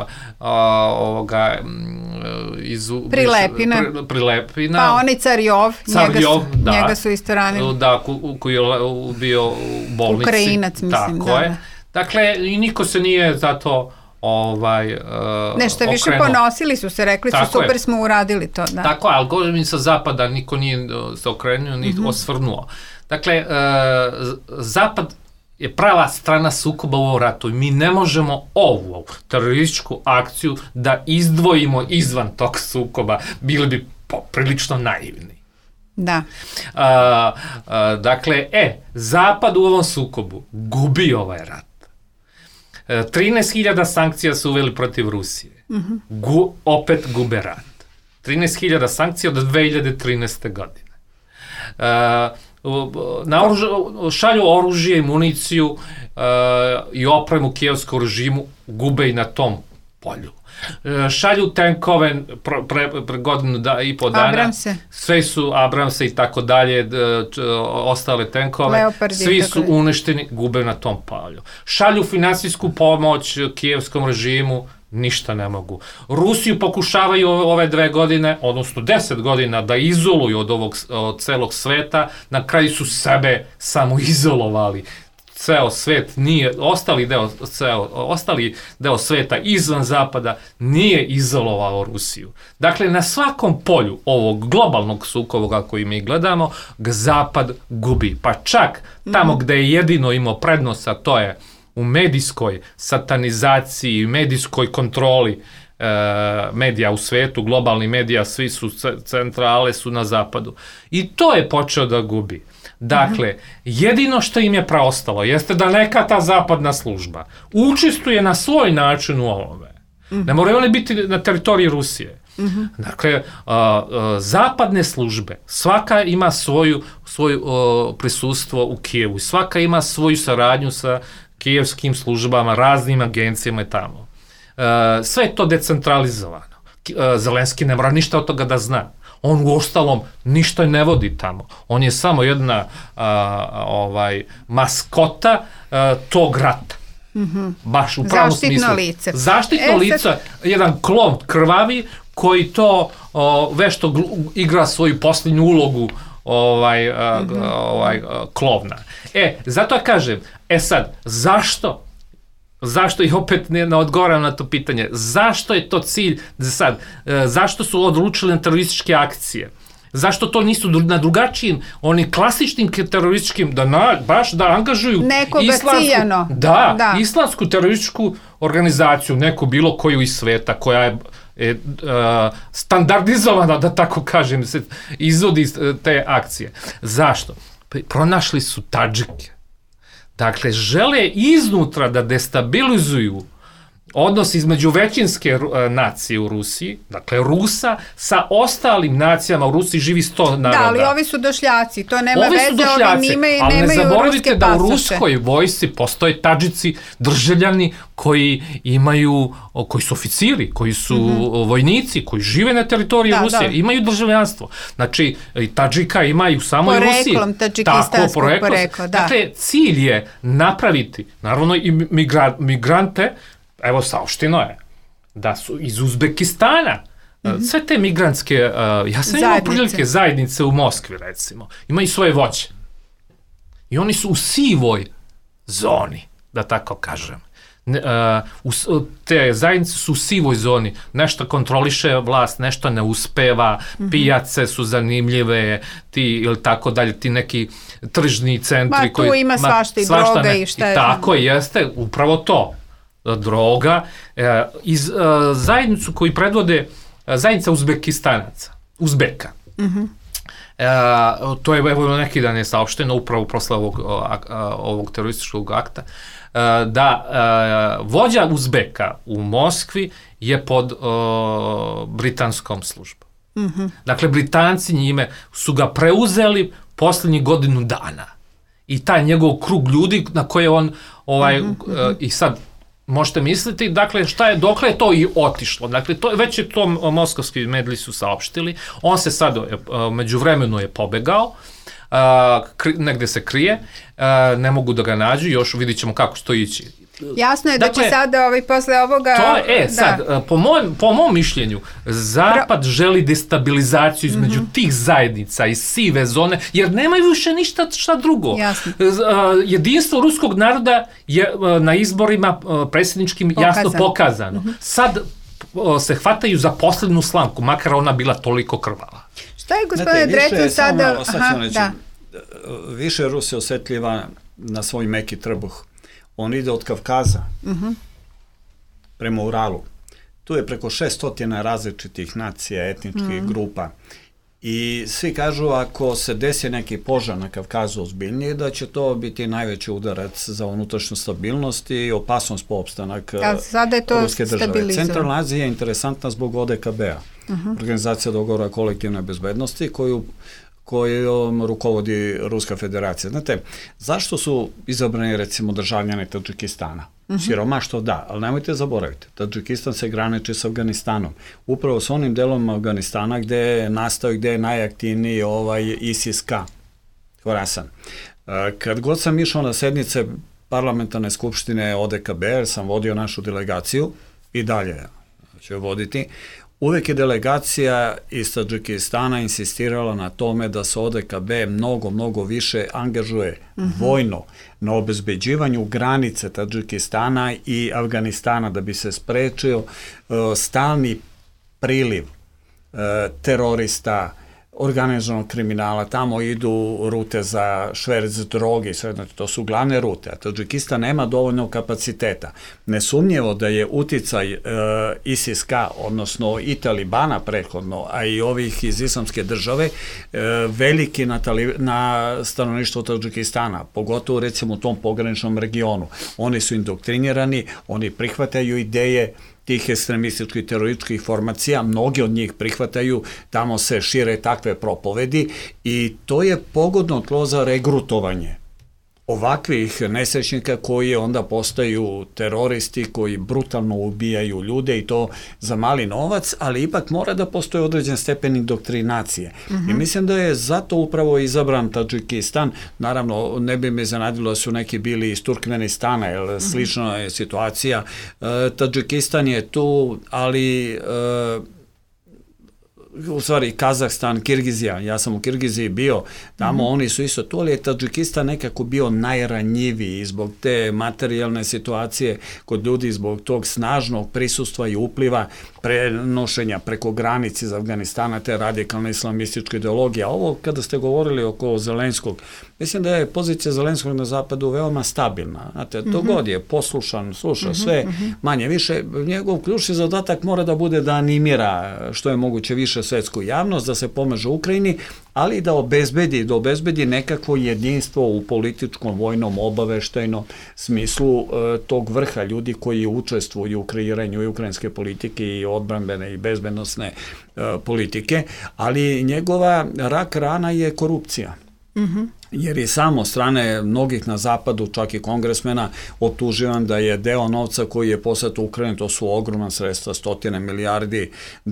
iz Prilepina. Pa onaj Carjov, njega su isto ranili. Da, koji je bio u bolnici. Ukrajinac, mislim, tako je. Dakle, i niko se nije zato nešto više ponosili su se, rekli su super smo uradili to. Tako je, ali govorim sa zapada, niko nije se okrenuo, ni osvrnuo. Dakle, zapad je prava strana sukoba u ovom ratu i mi ne možemo ovu terorističku akciju da izdvojimo izvan tog sukoba, bili bi prilično naivni. Da. Dakle, Zapad u ovom sukobu gubi ovaj rat. 13.000 sankcija su uveli protiv Rusije. Opet gube rat. 13.000 sankcija od 2013. godine. Šalju oružje i municiju i opremu kijevskom režimu, gube i na tom polju. Šalju tenkove pre godinu i po dana, sve su Abramse i tako dalje, ostale tenkove, svi su uništeni, gube na tom polju. Šalju finansijsku pomoć kijevskom režimu, ništa ne mogu. Rusiju pokušavaju ove 2 godine, odnosno 10 godina da izoluju od celog sveta, na kraju su sebe samo izolovali. Ceo svet nije, ostali deo sveta izvan zapada nije izolovao Rusiju. Dakle, na svakom polju ovog globalnog sukoba koji mi gledamo, zapad gubi. Pa čak tamo gde je jedino imao prednost, a to je u medijskoj satanizaciji i medijskoj kontroli medija u svetu, globalni medija, svi su centrale su na zapadu. I to je počeo da gubi. Dakle, jedino što im je preostalo jeste da neka ta zapadna služba učestvuje na svoj način u ovome. Ne moraju one biti na teritoriji Rusije. Dakle, zapadne službe, svaka ima svoju prisustvo u Kijevu, svaka ima svoju saradnju sa kijevskim službama, raznim agencijama i tamo. Sve je to decentralizovano. Zelenski ne mora ništa od toga da zna. On u ostalom ništa ne vodi tamo. On je samo jedna maskota tog rata. Baš u pravom smislu. Zaštitno lice. Zaštitno lice, jedan klon krvavi koji to vešto igra svoju posljednju ulogu klovna. Zato ja kažem, sad, zašto i opet ne odgovaram na to pitanje, zašto je to cilj sad, zašto su odlučili na terorističke akcije? Zašto to nisu na drugačijim, onim klasičnim terorističkim, baš da angažuju islamsku terorističku organizaciju, neku bilo koju iz sveta, koja je standardizovana, da tako kažem, se izvodi te akcije. Zašto? Pronašli su Tadžike. Dakle, žele iznutra da destabilizuju odnos između većinske nacije u Rusiji, dakle Rusa, sa ostalim nacijama. U Rusiji živi 100 naroda. Da, ali ovi su došljaci, to nema veze, ovi nemaju ruske pasoše. Ali ne zaboravite da u ruskoj vojsci postoje Tadžici, državljani koji su oficiri, koji su vojnici, koji žive na teritoriji Rusije, imaju državljanstvo. Znači, Tadžika imaju samo i Rusiji. Poreklom, tadžikistanskog porekla, da. Dakle, cilj je napraviti, naravno i migrante. Evo, saopšteno je da su iz Uzbekistana sve te migrantske, ja sam imao prilike zajednice u Moskvi, recimo, imaju svoje vođe. I oni su u sivoj zoni, da tako kažem. Te zajednice su u sivoj zoni. Nešto kontroliše vlast, nešto ne uspeva, pijace su zanimljive, ili tako dalje, ti neki tržni centri. Tu ima svašta i droga i šta je. Tako jeste, upravo to. Droga, iz zajednicu koju predvode zajednica Uzbekistanaca, Uzbeka. To je evo neki dan je saopšteno upravo posle ovog terorističkog akta, da vođa Uzbeka u Moskvi je pod britanskom službom. Dakle, Britanci njime su ga preuzeli posljednjih godinu dana. I taj njegov krug ljudi na koje on i sad možete misliti, dakle, dokle je to i otišlo. Dakle, već je to moskovski mediji su saopštili. On se sad, međuvremenu je pobegao, negde se krije, ne mogu da ga nađu, još vidit ćemo kako će to ići. Jasno je da će sada posle ovoga... Po mom mišljenju, Zapad želi destabilizaciju između tih zajednica i sive zone, jer nemaju više ništa drugo. Jedinstvo ruskog naroda je na izborima predsjedničkim jasno pokazano. Sad se hvataju za posljednu slamku, makar ona bila toliko krvava. Šta je gospodine Dreton sada... Više Rusija osjetljiva na svoj meki trbuh. On ide od Kavkaza prema Uralu. Tu je preko 600 različitih nacija, etničkih grupa. I svi kažu, ako se desi neki požar na Kavkazu ozbiljniji, da će to biti najveći udarac za unutrašnju stabilnost i opasnost po opstanak ruske države. Centralna Azija je interesantna zbog ODKB-a, Organizacija dogovora kolektivne bezbednosti, kojom rukovodi Ruska federacija. Znate, zašto su izabrani, recimo, državljani Tadžikistana? Siromaštvo da, ali nemojte zaboraviti, Tadžikistan se graniči s Afganistanom. Upravo s onim delom Afganistana gde je nastao i gde je najaktivniji ISIS-K, Horasan. Kad god sam išao na sednice parlamentarne skupštine ODKB, jer sam vodio našu delegaciju i dalje ću je voditi, uvek je delegacija iz Tadžikistana insistirala na tome da se ODKB mnogo više angažuje vojno na obezbeđivanju granice Tadžikistana i Afganistana da bi se sprečio stalni priliv terorista, organizovanog kriminala, tamo idu rute za šverc droge, to su glavne rute, a Tadžikistan nema dovoljno kapaciteta. Nesumnjivo da je uticaj ISIS-K, odnosno i Talibana prethodno, a i ovih iz islamske države, veliki na stanovništvo Tadžikistana, pogotovo recimo u tom pograničnom regionu. Oni su indoktrinirani, oni prihvataju ideje tih ekstremističkih terorističkih formacija, mnogi od njih prihvataju, tamo se šire takve propovedi i to je pogodno tlo za regrutovanje ovakvih nesrećnika koji onda postaju teroristi, koji brutalno ubijaju ljude i to za mali novac, ali ipak mora da postoji određen stepen indoktrinacije. I mislim da je zato upravo izabran Tadžikistan. Naravno, ne bi me zanadilo da su neki bili iz Turkmenistana, jer slična je situacija. Tadžikistan je tu, ali u stvari Kazahstan, Kirgizija, ja sam u Kirgiziji bio, tamo oni su isto tu, ali je Tadžikistan nekako bio najranjiviji zbog te materijalne situacije kod ljudi, zbog tog snažnog prisustva i upliva prenošenja preko granice iz Afganistana, te radikalne islamističke ideologije. A ovo kada ste govorili oko Zelenskog, mislim da je pozicija Zelenskog na zapadu veoma stabilna. Znate, to god je poslušan, sluša sve, manje više, njegov ključni zadatak mora da bude da animira što je moguće više svetsku javnost, da se pomaže Ukrajini, ali da obezbedi nekako jedinstvo u političkom, vojnom, obaveštajnom smislu tog vrha ljudi koji učestvuju u kreiranju i ukrajinske politike i odbrambene i bezbednosne politike, ali njegova rak rana je korupcija. Jer i samo strane mnogih na zapadu, čak i kongresmena, optuživan da je deo novca koji je poslat u Ukrajinu, to su ogromna sredstva, $100 milijardi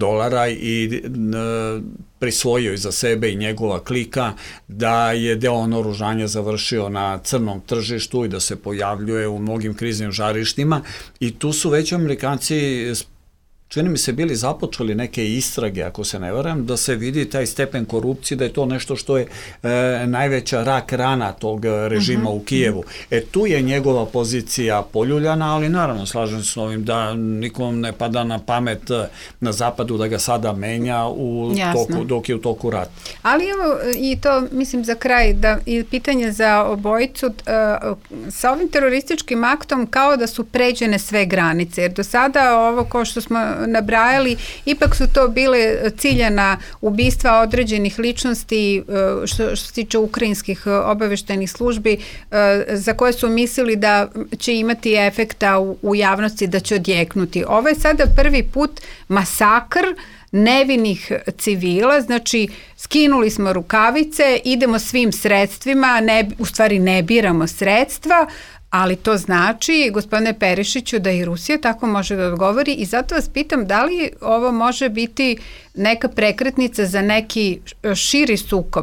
i prisvojio iza sebe i njegova klika, da je deo naoružanja završio na crnom tržištu i da se pojavljuje u mnogim kriznim žarištima i tu su već Amerikanci čini mi se bili započeli neke istrage, ako se ne varam, da se vidi taj stepen korupcije, da je to nešto što je najveća rak rana tog režima u Kijevu. Tu je njegova pozicija poljuljana, ali naravno slažem se s ovim da nikom ne pada na pamet na zapadu da ga sada menja dok je u toku rata. Ali evo i to mislim za kraj, da i pitanje za obojicu, sa ovim terorističkim aktom kao da su pređene sve granice, jer do sada ovo ko što smo nabrajali, ipak su to bile ciljana ubistva određenih ličnosti što se tiče ukrajinskih obaveštajnih službi za koje su mislili da će imati efekta u javnosti, da će odjeknuti. Ovo je sada prvi put masakr nevinih civila, znači skinuli smo rukavice, idemo svim sredstvima, u stvari ne biramo sredstva, ali to znači, gospodine Perišiću, da i Rusija tako može da odgovori i zato vas pitam da li ovo može biti neka prekretnica za neki širi sukob?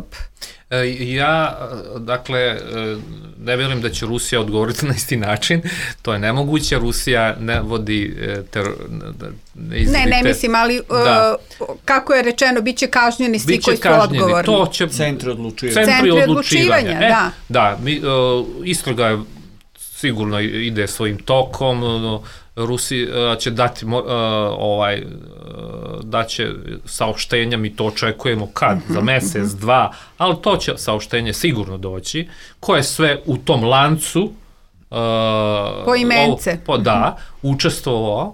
Ja, dakle, ne vjerujem da će Rusija odgovoriti na isti način, to je nemoguće, Rusija ne vodi ne mislim, ali kako je rečeno, bit će kažnjeni svi koji su odgovorni. To će centri odlučivanja. Da, istraga je sigurno ide svojim tokom, Rusija će dati daće saopštenja, mi to očekujemo kad, za mesec, dva, ali to će saopštenje sigurno doći, ko je sve u tom lancu poimence učestvovao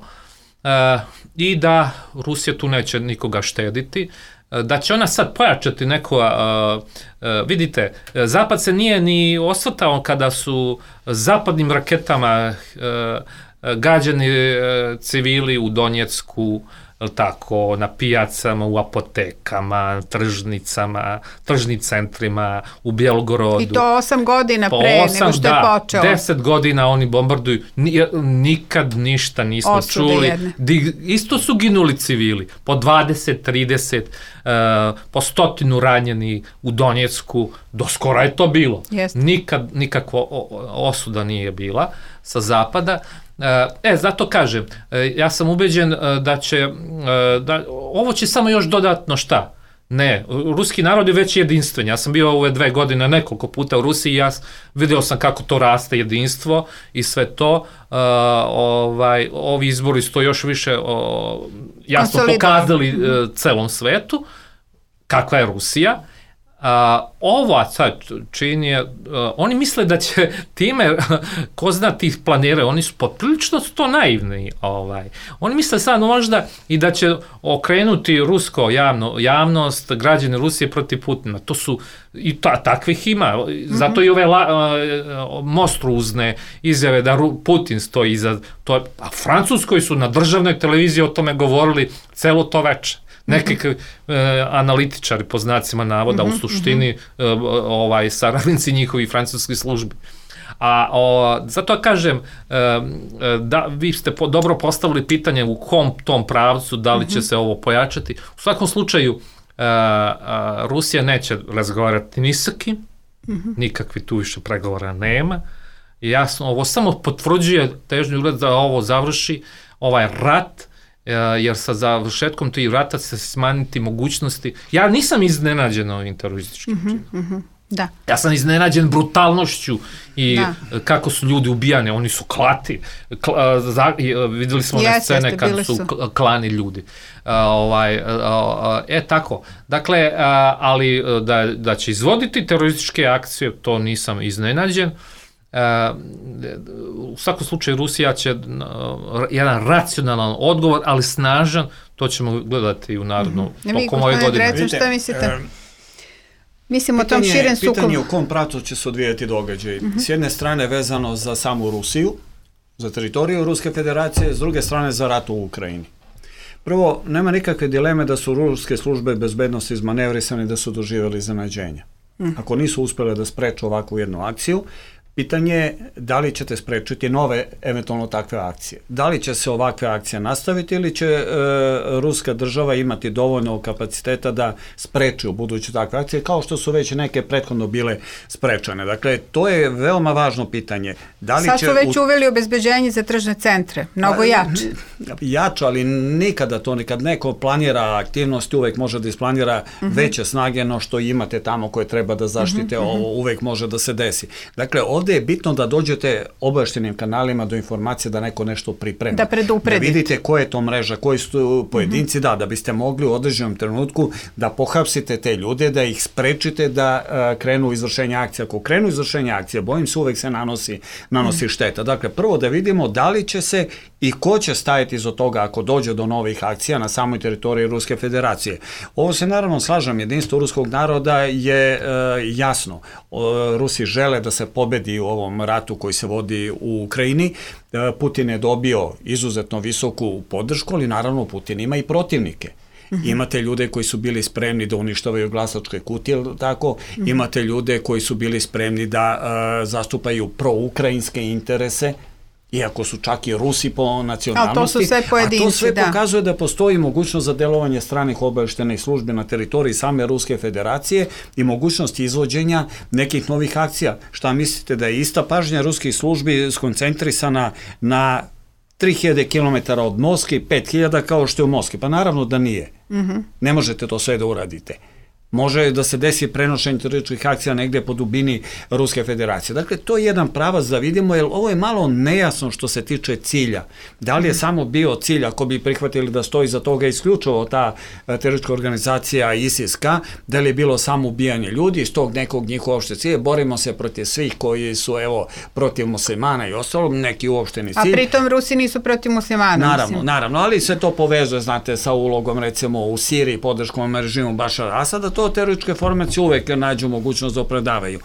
i da Rusija tu neće nikoga štediti, da će ona sad pojačati neko, vidite, Zapad se nije ni osvrtao kada su zapadnim raketama gađani civili u Donjecku, tako, na pijacama, u apotekama, tržnicama, tržnim centrima, u Bjelgorodu. I to 8 godina pre nego što je počelo. 10 godina oni bombarduju, nikad ništa nismo čuli. Isto su ginuli civili, po 20, 30, po 100 ranjeni u Donjecku, do skora je to bilo. Nikad nikakva osuda nije bila sa zapada. Zato kažem, ja sam ubeđen da će, ovo će samo još dodatno šta? Ne, ruski narod je već jedinstven. Ja sam bio ove 2 godine nekoliko puta u Rusiji i ja vidio sam kako to raste jedinstvo i sve to. Ovi izbori su to još više jasno pokazali celom svetu kakva je Rusija. Ova sad čini, oni misle da će time, ko zna tih planira, oni su poprilično to naivni. Oni misle sad možda i da će okrenuti rusko javnost, građane Rusije protiv Putina. To su, i takvih ima, zato i ove monstruozne izjave da Putin stoji iza to. A Francuskoj su na državnoj televiziji o tome govorili celo to veče. Nekakvi analitičari po znacima navoda u suštini saradnici njihovih francuskih službi. Zato kažem da vi ste dobro postavili pitanje u kom tom pravcu, da li će se ovo pojačati. U svakom slučaju Rusija neće razgovarati ni sa kim, nikakvi tu više pregovora nema. Jasno, ovo samo potvrđuje težnju da ovo završi, ovaj rat, jer sa završetkom tih rata se smanjiti mogućnosti. Ja nisam iznenađen ovim terorističkim činom. Da. Ja sam iznenađen brutalnošću i kako su ljudi ubijani, oni su klati. Videli smo one scene kad su klani ljudi. Tako. Dakle, ali da će izvoditi terorističke akcije, to nisam iznenađen. U svakom slučaju Rusija će jedan racionalan odgovor, ali snažan, to ćemo gledati u narodnom tokom ove godine. Recimo, šta mislite? Mislim o tom širen sukobu. Pitanje u kom pravcu će se odvijati događaj. S jedne strane vezano za samu Rusiju, za teritoriju Ruske federacije, s druge strane za rat u Ukrajini. Prvo, nema nikakve dileme da su ruske službe bezbednosti izmanevrisane, da su doživjeli iznenađenja. Ako nisu uspjele da spreče ovakvu jednu akciju, pitanje je da li ćete sprečiti nove eventualno takve akcije. Da li će se ovakve akcije nastaviti ili će ruska država imati dovoljno kapaciteta da spreči u buduće takve akcije, kao što su već neke prethodno bile sprečane. Dakle, to je veoma važno pitanje. Sad su već uveli obezbeđenje za tržne centre, mnogo jače. Jače, ali nikada to, kad neko planira aktivnosti, uvek može da isplanira veće snage no što imate tamo koje treba da zaštite, uvek može da se desi. Dakle, ovde je bitno da dođete obaveštenim kanalima do informacije da neko nešto priprema. Da predupredite. Da vidite koja je to mreža, koji su pojedinci, da biste mogli u određenom trenutku da pohapsite te ljude, da ih sprečite da krenu u izvršenje akcija. Ako krenu u izvršenje akcija, bojim se, uvek se nanosi šteta. Dakle, prvo da vidimo da li će se i ko će stajati iza toga ako dođe do novih akcija na samoj teritoriji Ruske federacije. Ovo se naravno slažem, jedinstvo ruskog naroda je jasno. Rusi žele da se pobedi u ovom ratu koji se vodi u Ukrajini. Putin je dobio izuzetno visoku podršku, ali naravno Putin ima i protivnike. Imate ljude koji su bili spremni da uništavaju glasačke kutije, tako? Imate ljude koji su bili spremni da zastupaju proukrajinske interese, iako su čak i Rusi po nacionalnosti. A to su sve pojedinci, a to sve pokazuje da postoji mogućnost za delovanje stranih obaveštenih službi na teritoriji same Ruske federacije i mogućnost izvođenja nekih novih akcija. Šta mislite, da je ista pažnja ruskih službi skoncentrisana na 3000 km od Moskve, 5000 kao što je u Moskvi? Pa naravno da nije. Ne možete to sve da uradite. Može da se desi prenošenje terorističkih akcija negde po dubini Ruske federacije. Dakle, to je jedan pravac da vidimo, jer ovo je malo nejasno što se tiče cilja. Da li je samo bio cilj, ako bi prihvatili da stoji za toga isključivo ta teroristička organizacija ISIS-K, da li je bilo samo ubijanje ljudi, iz tog nekog njihova uopšte cilja, borimo se protiv svih koji su, protiv muslimana i ostalo, neki uopšteni cilj. A pritom Rusi nisu protiv muslimana. Naravno, ali se to povezuje, znate, sa ulogom, recimo, u Siriji, podrškom režimu Bašara Asada, to terorističke formacije uvek nađu mogućnost da opravdavaju.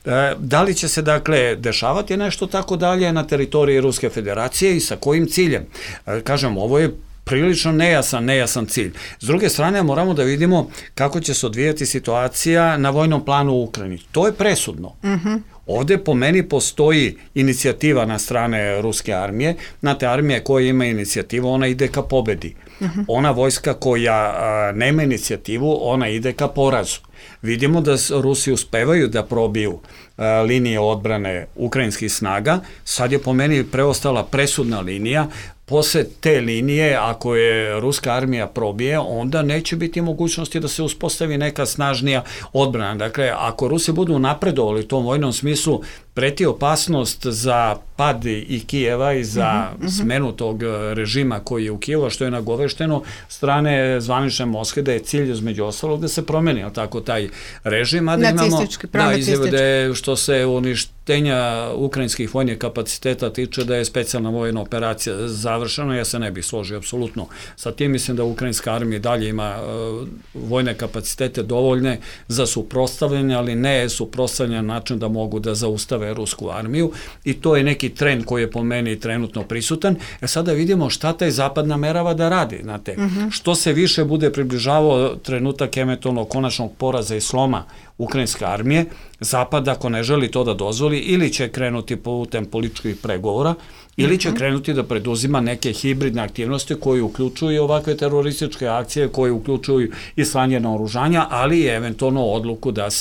Da li će se, dakle, dešavati nešto tako dalje na teritoriji Ruske federacije i sa kojim ciljem? Kažem, ovo je prilično nejasan cilj. S druge strane, moramo da vidimo kako će se odvijati situacija na vojnom planu u Ukrajini. To je presudno. Ovde po meni postoji inicijativa na strane ruske armije. Znate, armija koja ima inicijativu, ona ide ka pobedi. Ona vojska koja nema inicijativu, ona ide ka porazu. Vidimo da Rusi uspevaju da probiju linije odbrane ukrajinskih snaga. Sad je po meni preostala presudna linija. Posle te linije, ako je ruska armija probije, onda neće biti mogućnosti da se uspostavi neka snažnija odbrana. Dakle, ako Rusi budu napredovali u tom vojnom smislu, preti opasnost za pad i Kijeva i za smenu tog režima koji je u Kijevu, što je nagovešteno strane zvanične Moskve, da je cilj između ostalog da se promeni, ali tako, taj režim. Nacistički, izjave da je, što se uništenja ukrajinskih vojnih kapaciteta tiče, da je specijalna vojna operacija završena. Ja se ne bih složio apsolutno sa tim. Mislim da ukrajinska armija dalje ima vojne kapacitete dovoljne za suprotstavljanje, ali ne suprotstavljanje na način da mogu da zaustave rusku armiju, i to je neki trend koji je po meni trenutno prisutan. Sada vidimo šta taj zapad namerava da radi. Znate, što se više bude približavao trenutak eventualno konačnog poraza i sloma ukrajinske armije, zapad, ako ne želi to da dozvoli, ili će krenuti putem političkih pregovora, ili će krenuti da preduzima neke hibridne aktivnosti koje uključuju ovakve terorističke akcije, koje uključuju i slanje naoružanja, ali i eventualno odluku da se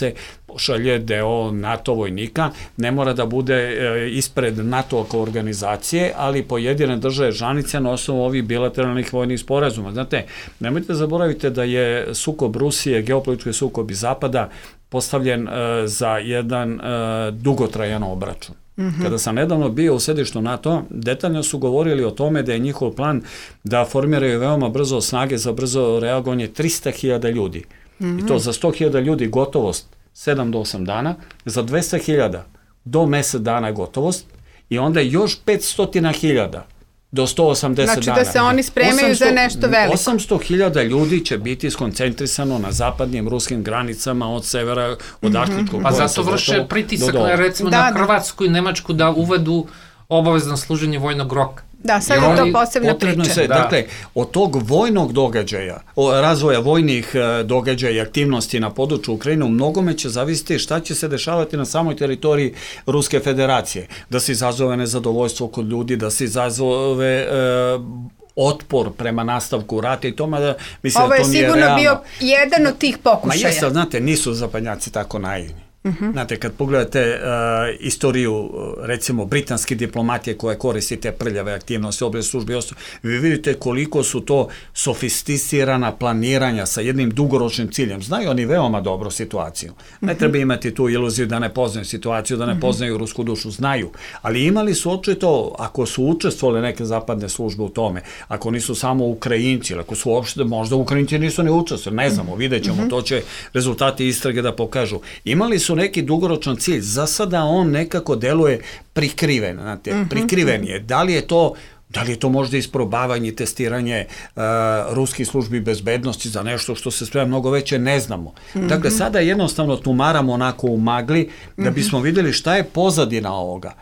šalje deo NATO vojnika, ne mora da bude ispred NATO kao organizacije, ali pojedine države članice na osnovu ovih bilateralnih vojnih sporazuma. Znate, nemojte zaboraviti da je sukob Rusije, geopolitički sukob iz Zapada, postavljen za jedan dugotrajan obračun. Kada sam nedavno bio u sedištu NATO, detaljno su govorili o tome da je njihov plan da formiraju veoma brzo snage za brzo reagovanje 300.000 ljudi. I to za 100.000 ljudi gotovost 7 do 8 dana, za 200.000 do mesec dana gotovost i onda još 500.000 do 180 dana. Znači da se oni spremaju za nešto veliko. 800.000 ljudi će biti skoncentrisano na zapadnim ruskim granicama od severa, od Arktičkog pojasa. A zato vrše pritisak recimo na Hrvatsku i Nemačku da uvedu obavezno služenje vojnog roka. Da, sad je to posebna priča. Dakle, od tog vojnog događaja, razvoja vojnih događaja i aktivnosti na području Ukrajine, u mnogome će zavisiti šta će se dešavati na samoj teritoriji Ruske federacije. Da se izazove nezadovoljstvo kod ljudi, da se izazove otpor prema nastavku rata i tome da mislim da to nije realno. Ovo je sigurno bio jedan od tih pokušaja. Ma jeste, znate, nisu zapadnjaci tako naivni. Znate, kad pogledate istoriju, recimo, britanske diplomatije koje koristi te prljave aktivnosti, obje službe i ostalo, vi vidite koliko su to sofisticirana planiranja sa jednim dugoročnim ciljem. Znaju oni veoma dobro situaciju. Ne treba imati tu iluziju da ne poznaju situaciju, da ne poznaju rusku dušu. Znaju. Ali imali su očito, ako su učestvovali neke zapadne službe u tome, ako nisu samo Ukrajinci, ako su uopšte, možda Ukrajinci nisu ne učestvovali, ne znamo, vidjet ćemo, to će rezultati istrage da pokažu. Imali su neki dugoročan cilj. Za sada on nekako deluje prikriven. Znate, prikriven je. Da li je to možda isprobavanje i testiranje ruskih službi bezbednosti za nešto što se sprema mnogo veće, ne znamo. Dakle, sada jednostavno tumaramo onako u magli da bismo vidjeli šta je pozadina ovoga.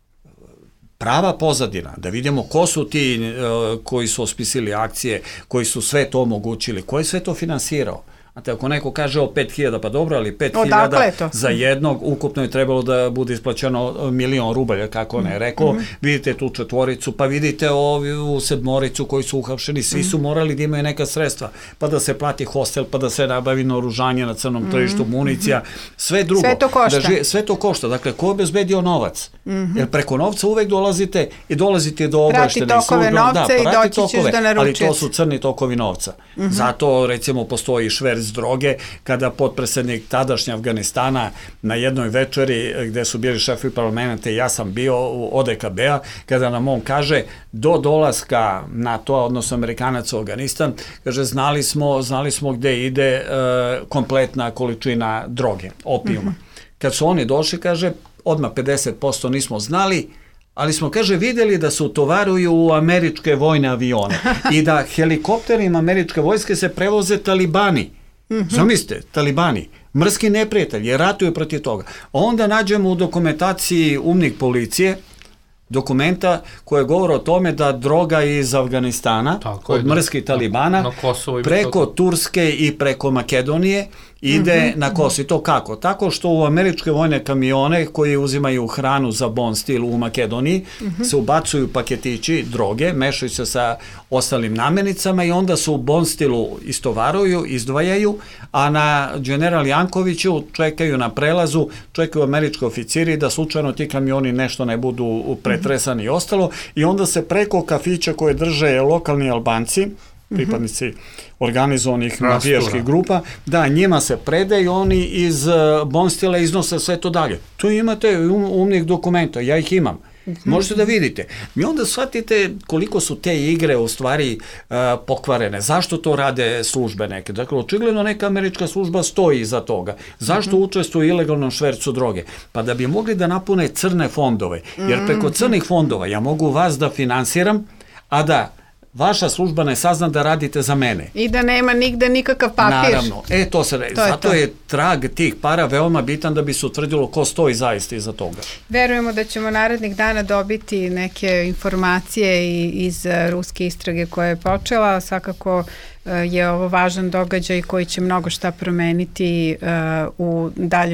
Prava pozadina, da vidimo ko su ti koji su ospisili akcije, koji su sve to omogućili, ko je sve to finansirao. Znate, ako neko kaže o 5.000, pa dobro, ali 5.000 za jednog, ukupno je trebalo da bude isplaćeno 1.000.000 rubalja, kako ne rekao, vidite tu četvoricu, pa vidite ovu sedmoricu koji su uhapšeni, svi su morali da imaju neka sredstva, pa da se plati hostel, pa da se nabavi naoružanje na crnom tržištu, municija, sve drugo. Sve to košta. Sve to košta. Dakle, ko je obezbedio novac? Jer preko novca uvek dolazite do obaveštenih službe. Novca i doći ćeš da naručuješ. Ali to su crni tokovi novca. Zato, recimo, postoji šverc droge, kada potpredsednik tadašnje Afganistana na jednoj večeri gde su bili šefovi parlamenta i ja sam bio u ODKB-a, kada nam on kaže do dolaska NATO, odnosno Amerikanaca u Afganistan, kaže znali smo gde ide kompletna količina droge, opijuma. Kad su oni došli, kaže, odmah 50% nismo znali, ali smo, kaže, videli da se utovaruju u američke vojne avione i da helikopterima američke vojske se prevoze talibani. Zamislite, talibani, mrski neprijatelji, ratuju protiv toga. Onda nađemo u dokumentaciji umnik policije dokumenta koje govore o tome da droga iz Afganistana, od mrskih talibana, preko Turske i preko Makedonije ide na Kosovo. I to kako? Tako što u američke vojne kamione koji uzimaju hranu za Bon Stil u Makedoniji se ubacuju paketići droge, mešaju se sa ostalim namirnicama i onda se u Bon Stilu istovaruju, izdvajaju, a na General Jankoviću čekaju na prelazu, čekaju američki oficiri da slučajno ti kamioni nešto ne budu pretresani i ostalo i onda se preko kafića koje drže lokalni Albanci, pripadnici organizovanih mafijaških grupa, da, njima se predaju, oni iz Bonstila iznose sve to dalje. Tu imate umnih dokumenta, ja ih imam. Možete da vidite. I onda shvatite koliko su te igre u stvari pokvarene. Zašto to rade službe neke? Dakle, očigledno neka američka služba stoji iza toga. Zašto učestvuju u ilegalnom švercu droge? Pa da bi mogli da napune crne fondove. Jer preko crnih fondova ja mogu vas da finansiram, a da vaša služba ne sazna da radite za mene. I da nema nigde nikakav papir. Naravno. Zato je trag tih para veoma bitan da bi se utvrdilo ko stoji zaista iza toga. Verujemo da ćemo narednih dana dobiti neke informacije iz ruske istrage koja je počela. Svakako je ovo važan događaj koji će mnogo šta promeniti u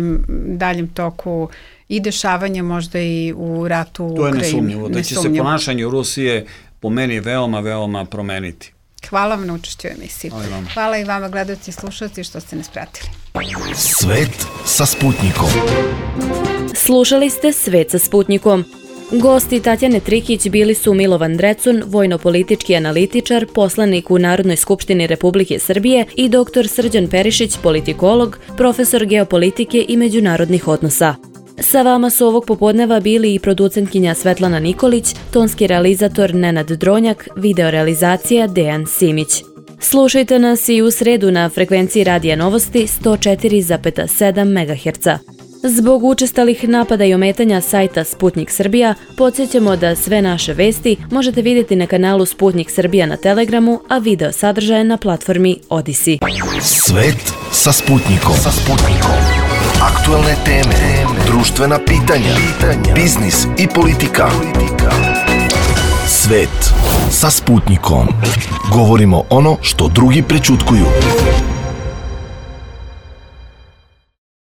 daljem toku i dešavanja, možda i u ratu u Ukrajini. To je nesumnjivo. Da će se ponašanje u Rusije po meni veoma, veoma promeniti. Hvala vam na učešću u emisiji. Hvala i vama, gledalci i slušalci, što ste nas pratili. Svet sa Sputnikom. Slušali ste Svet sa Sputnikom. Gosti Tatjane Trikić bili su Milovan Drecun, vojno-politički analitičar, poslanik u Narodnoj skupštini Republike Srbije i dr. Srđan Perišić, politikolog, profesor geopolitike i međunarodnih odnosa. Sa vama su ovog popodneva bili i producentkinja Svetlana Nikolić, tonski realizator Nenad Dronjak, videorealizacija Dejan Simić. Slušajte nas i u sredu na frekvenciji Radija Novosti 104,7 MHz. Zbog učestalih napada i ometanja sajta Sputnik Srbija, podsjećamo da sve naše vesti možete vidjeti na kanalu Sputnik Srbija na Telegramu, a video sadržaje na platformi Odisi. Svet sa Sputnikom. Aktualne teme, društvena pitanja, biznis i politika. Svet sa Sputnikom. Govorimo ono što drugi prećutkuju.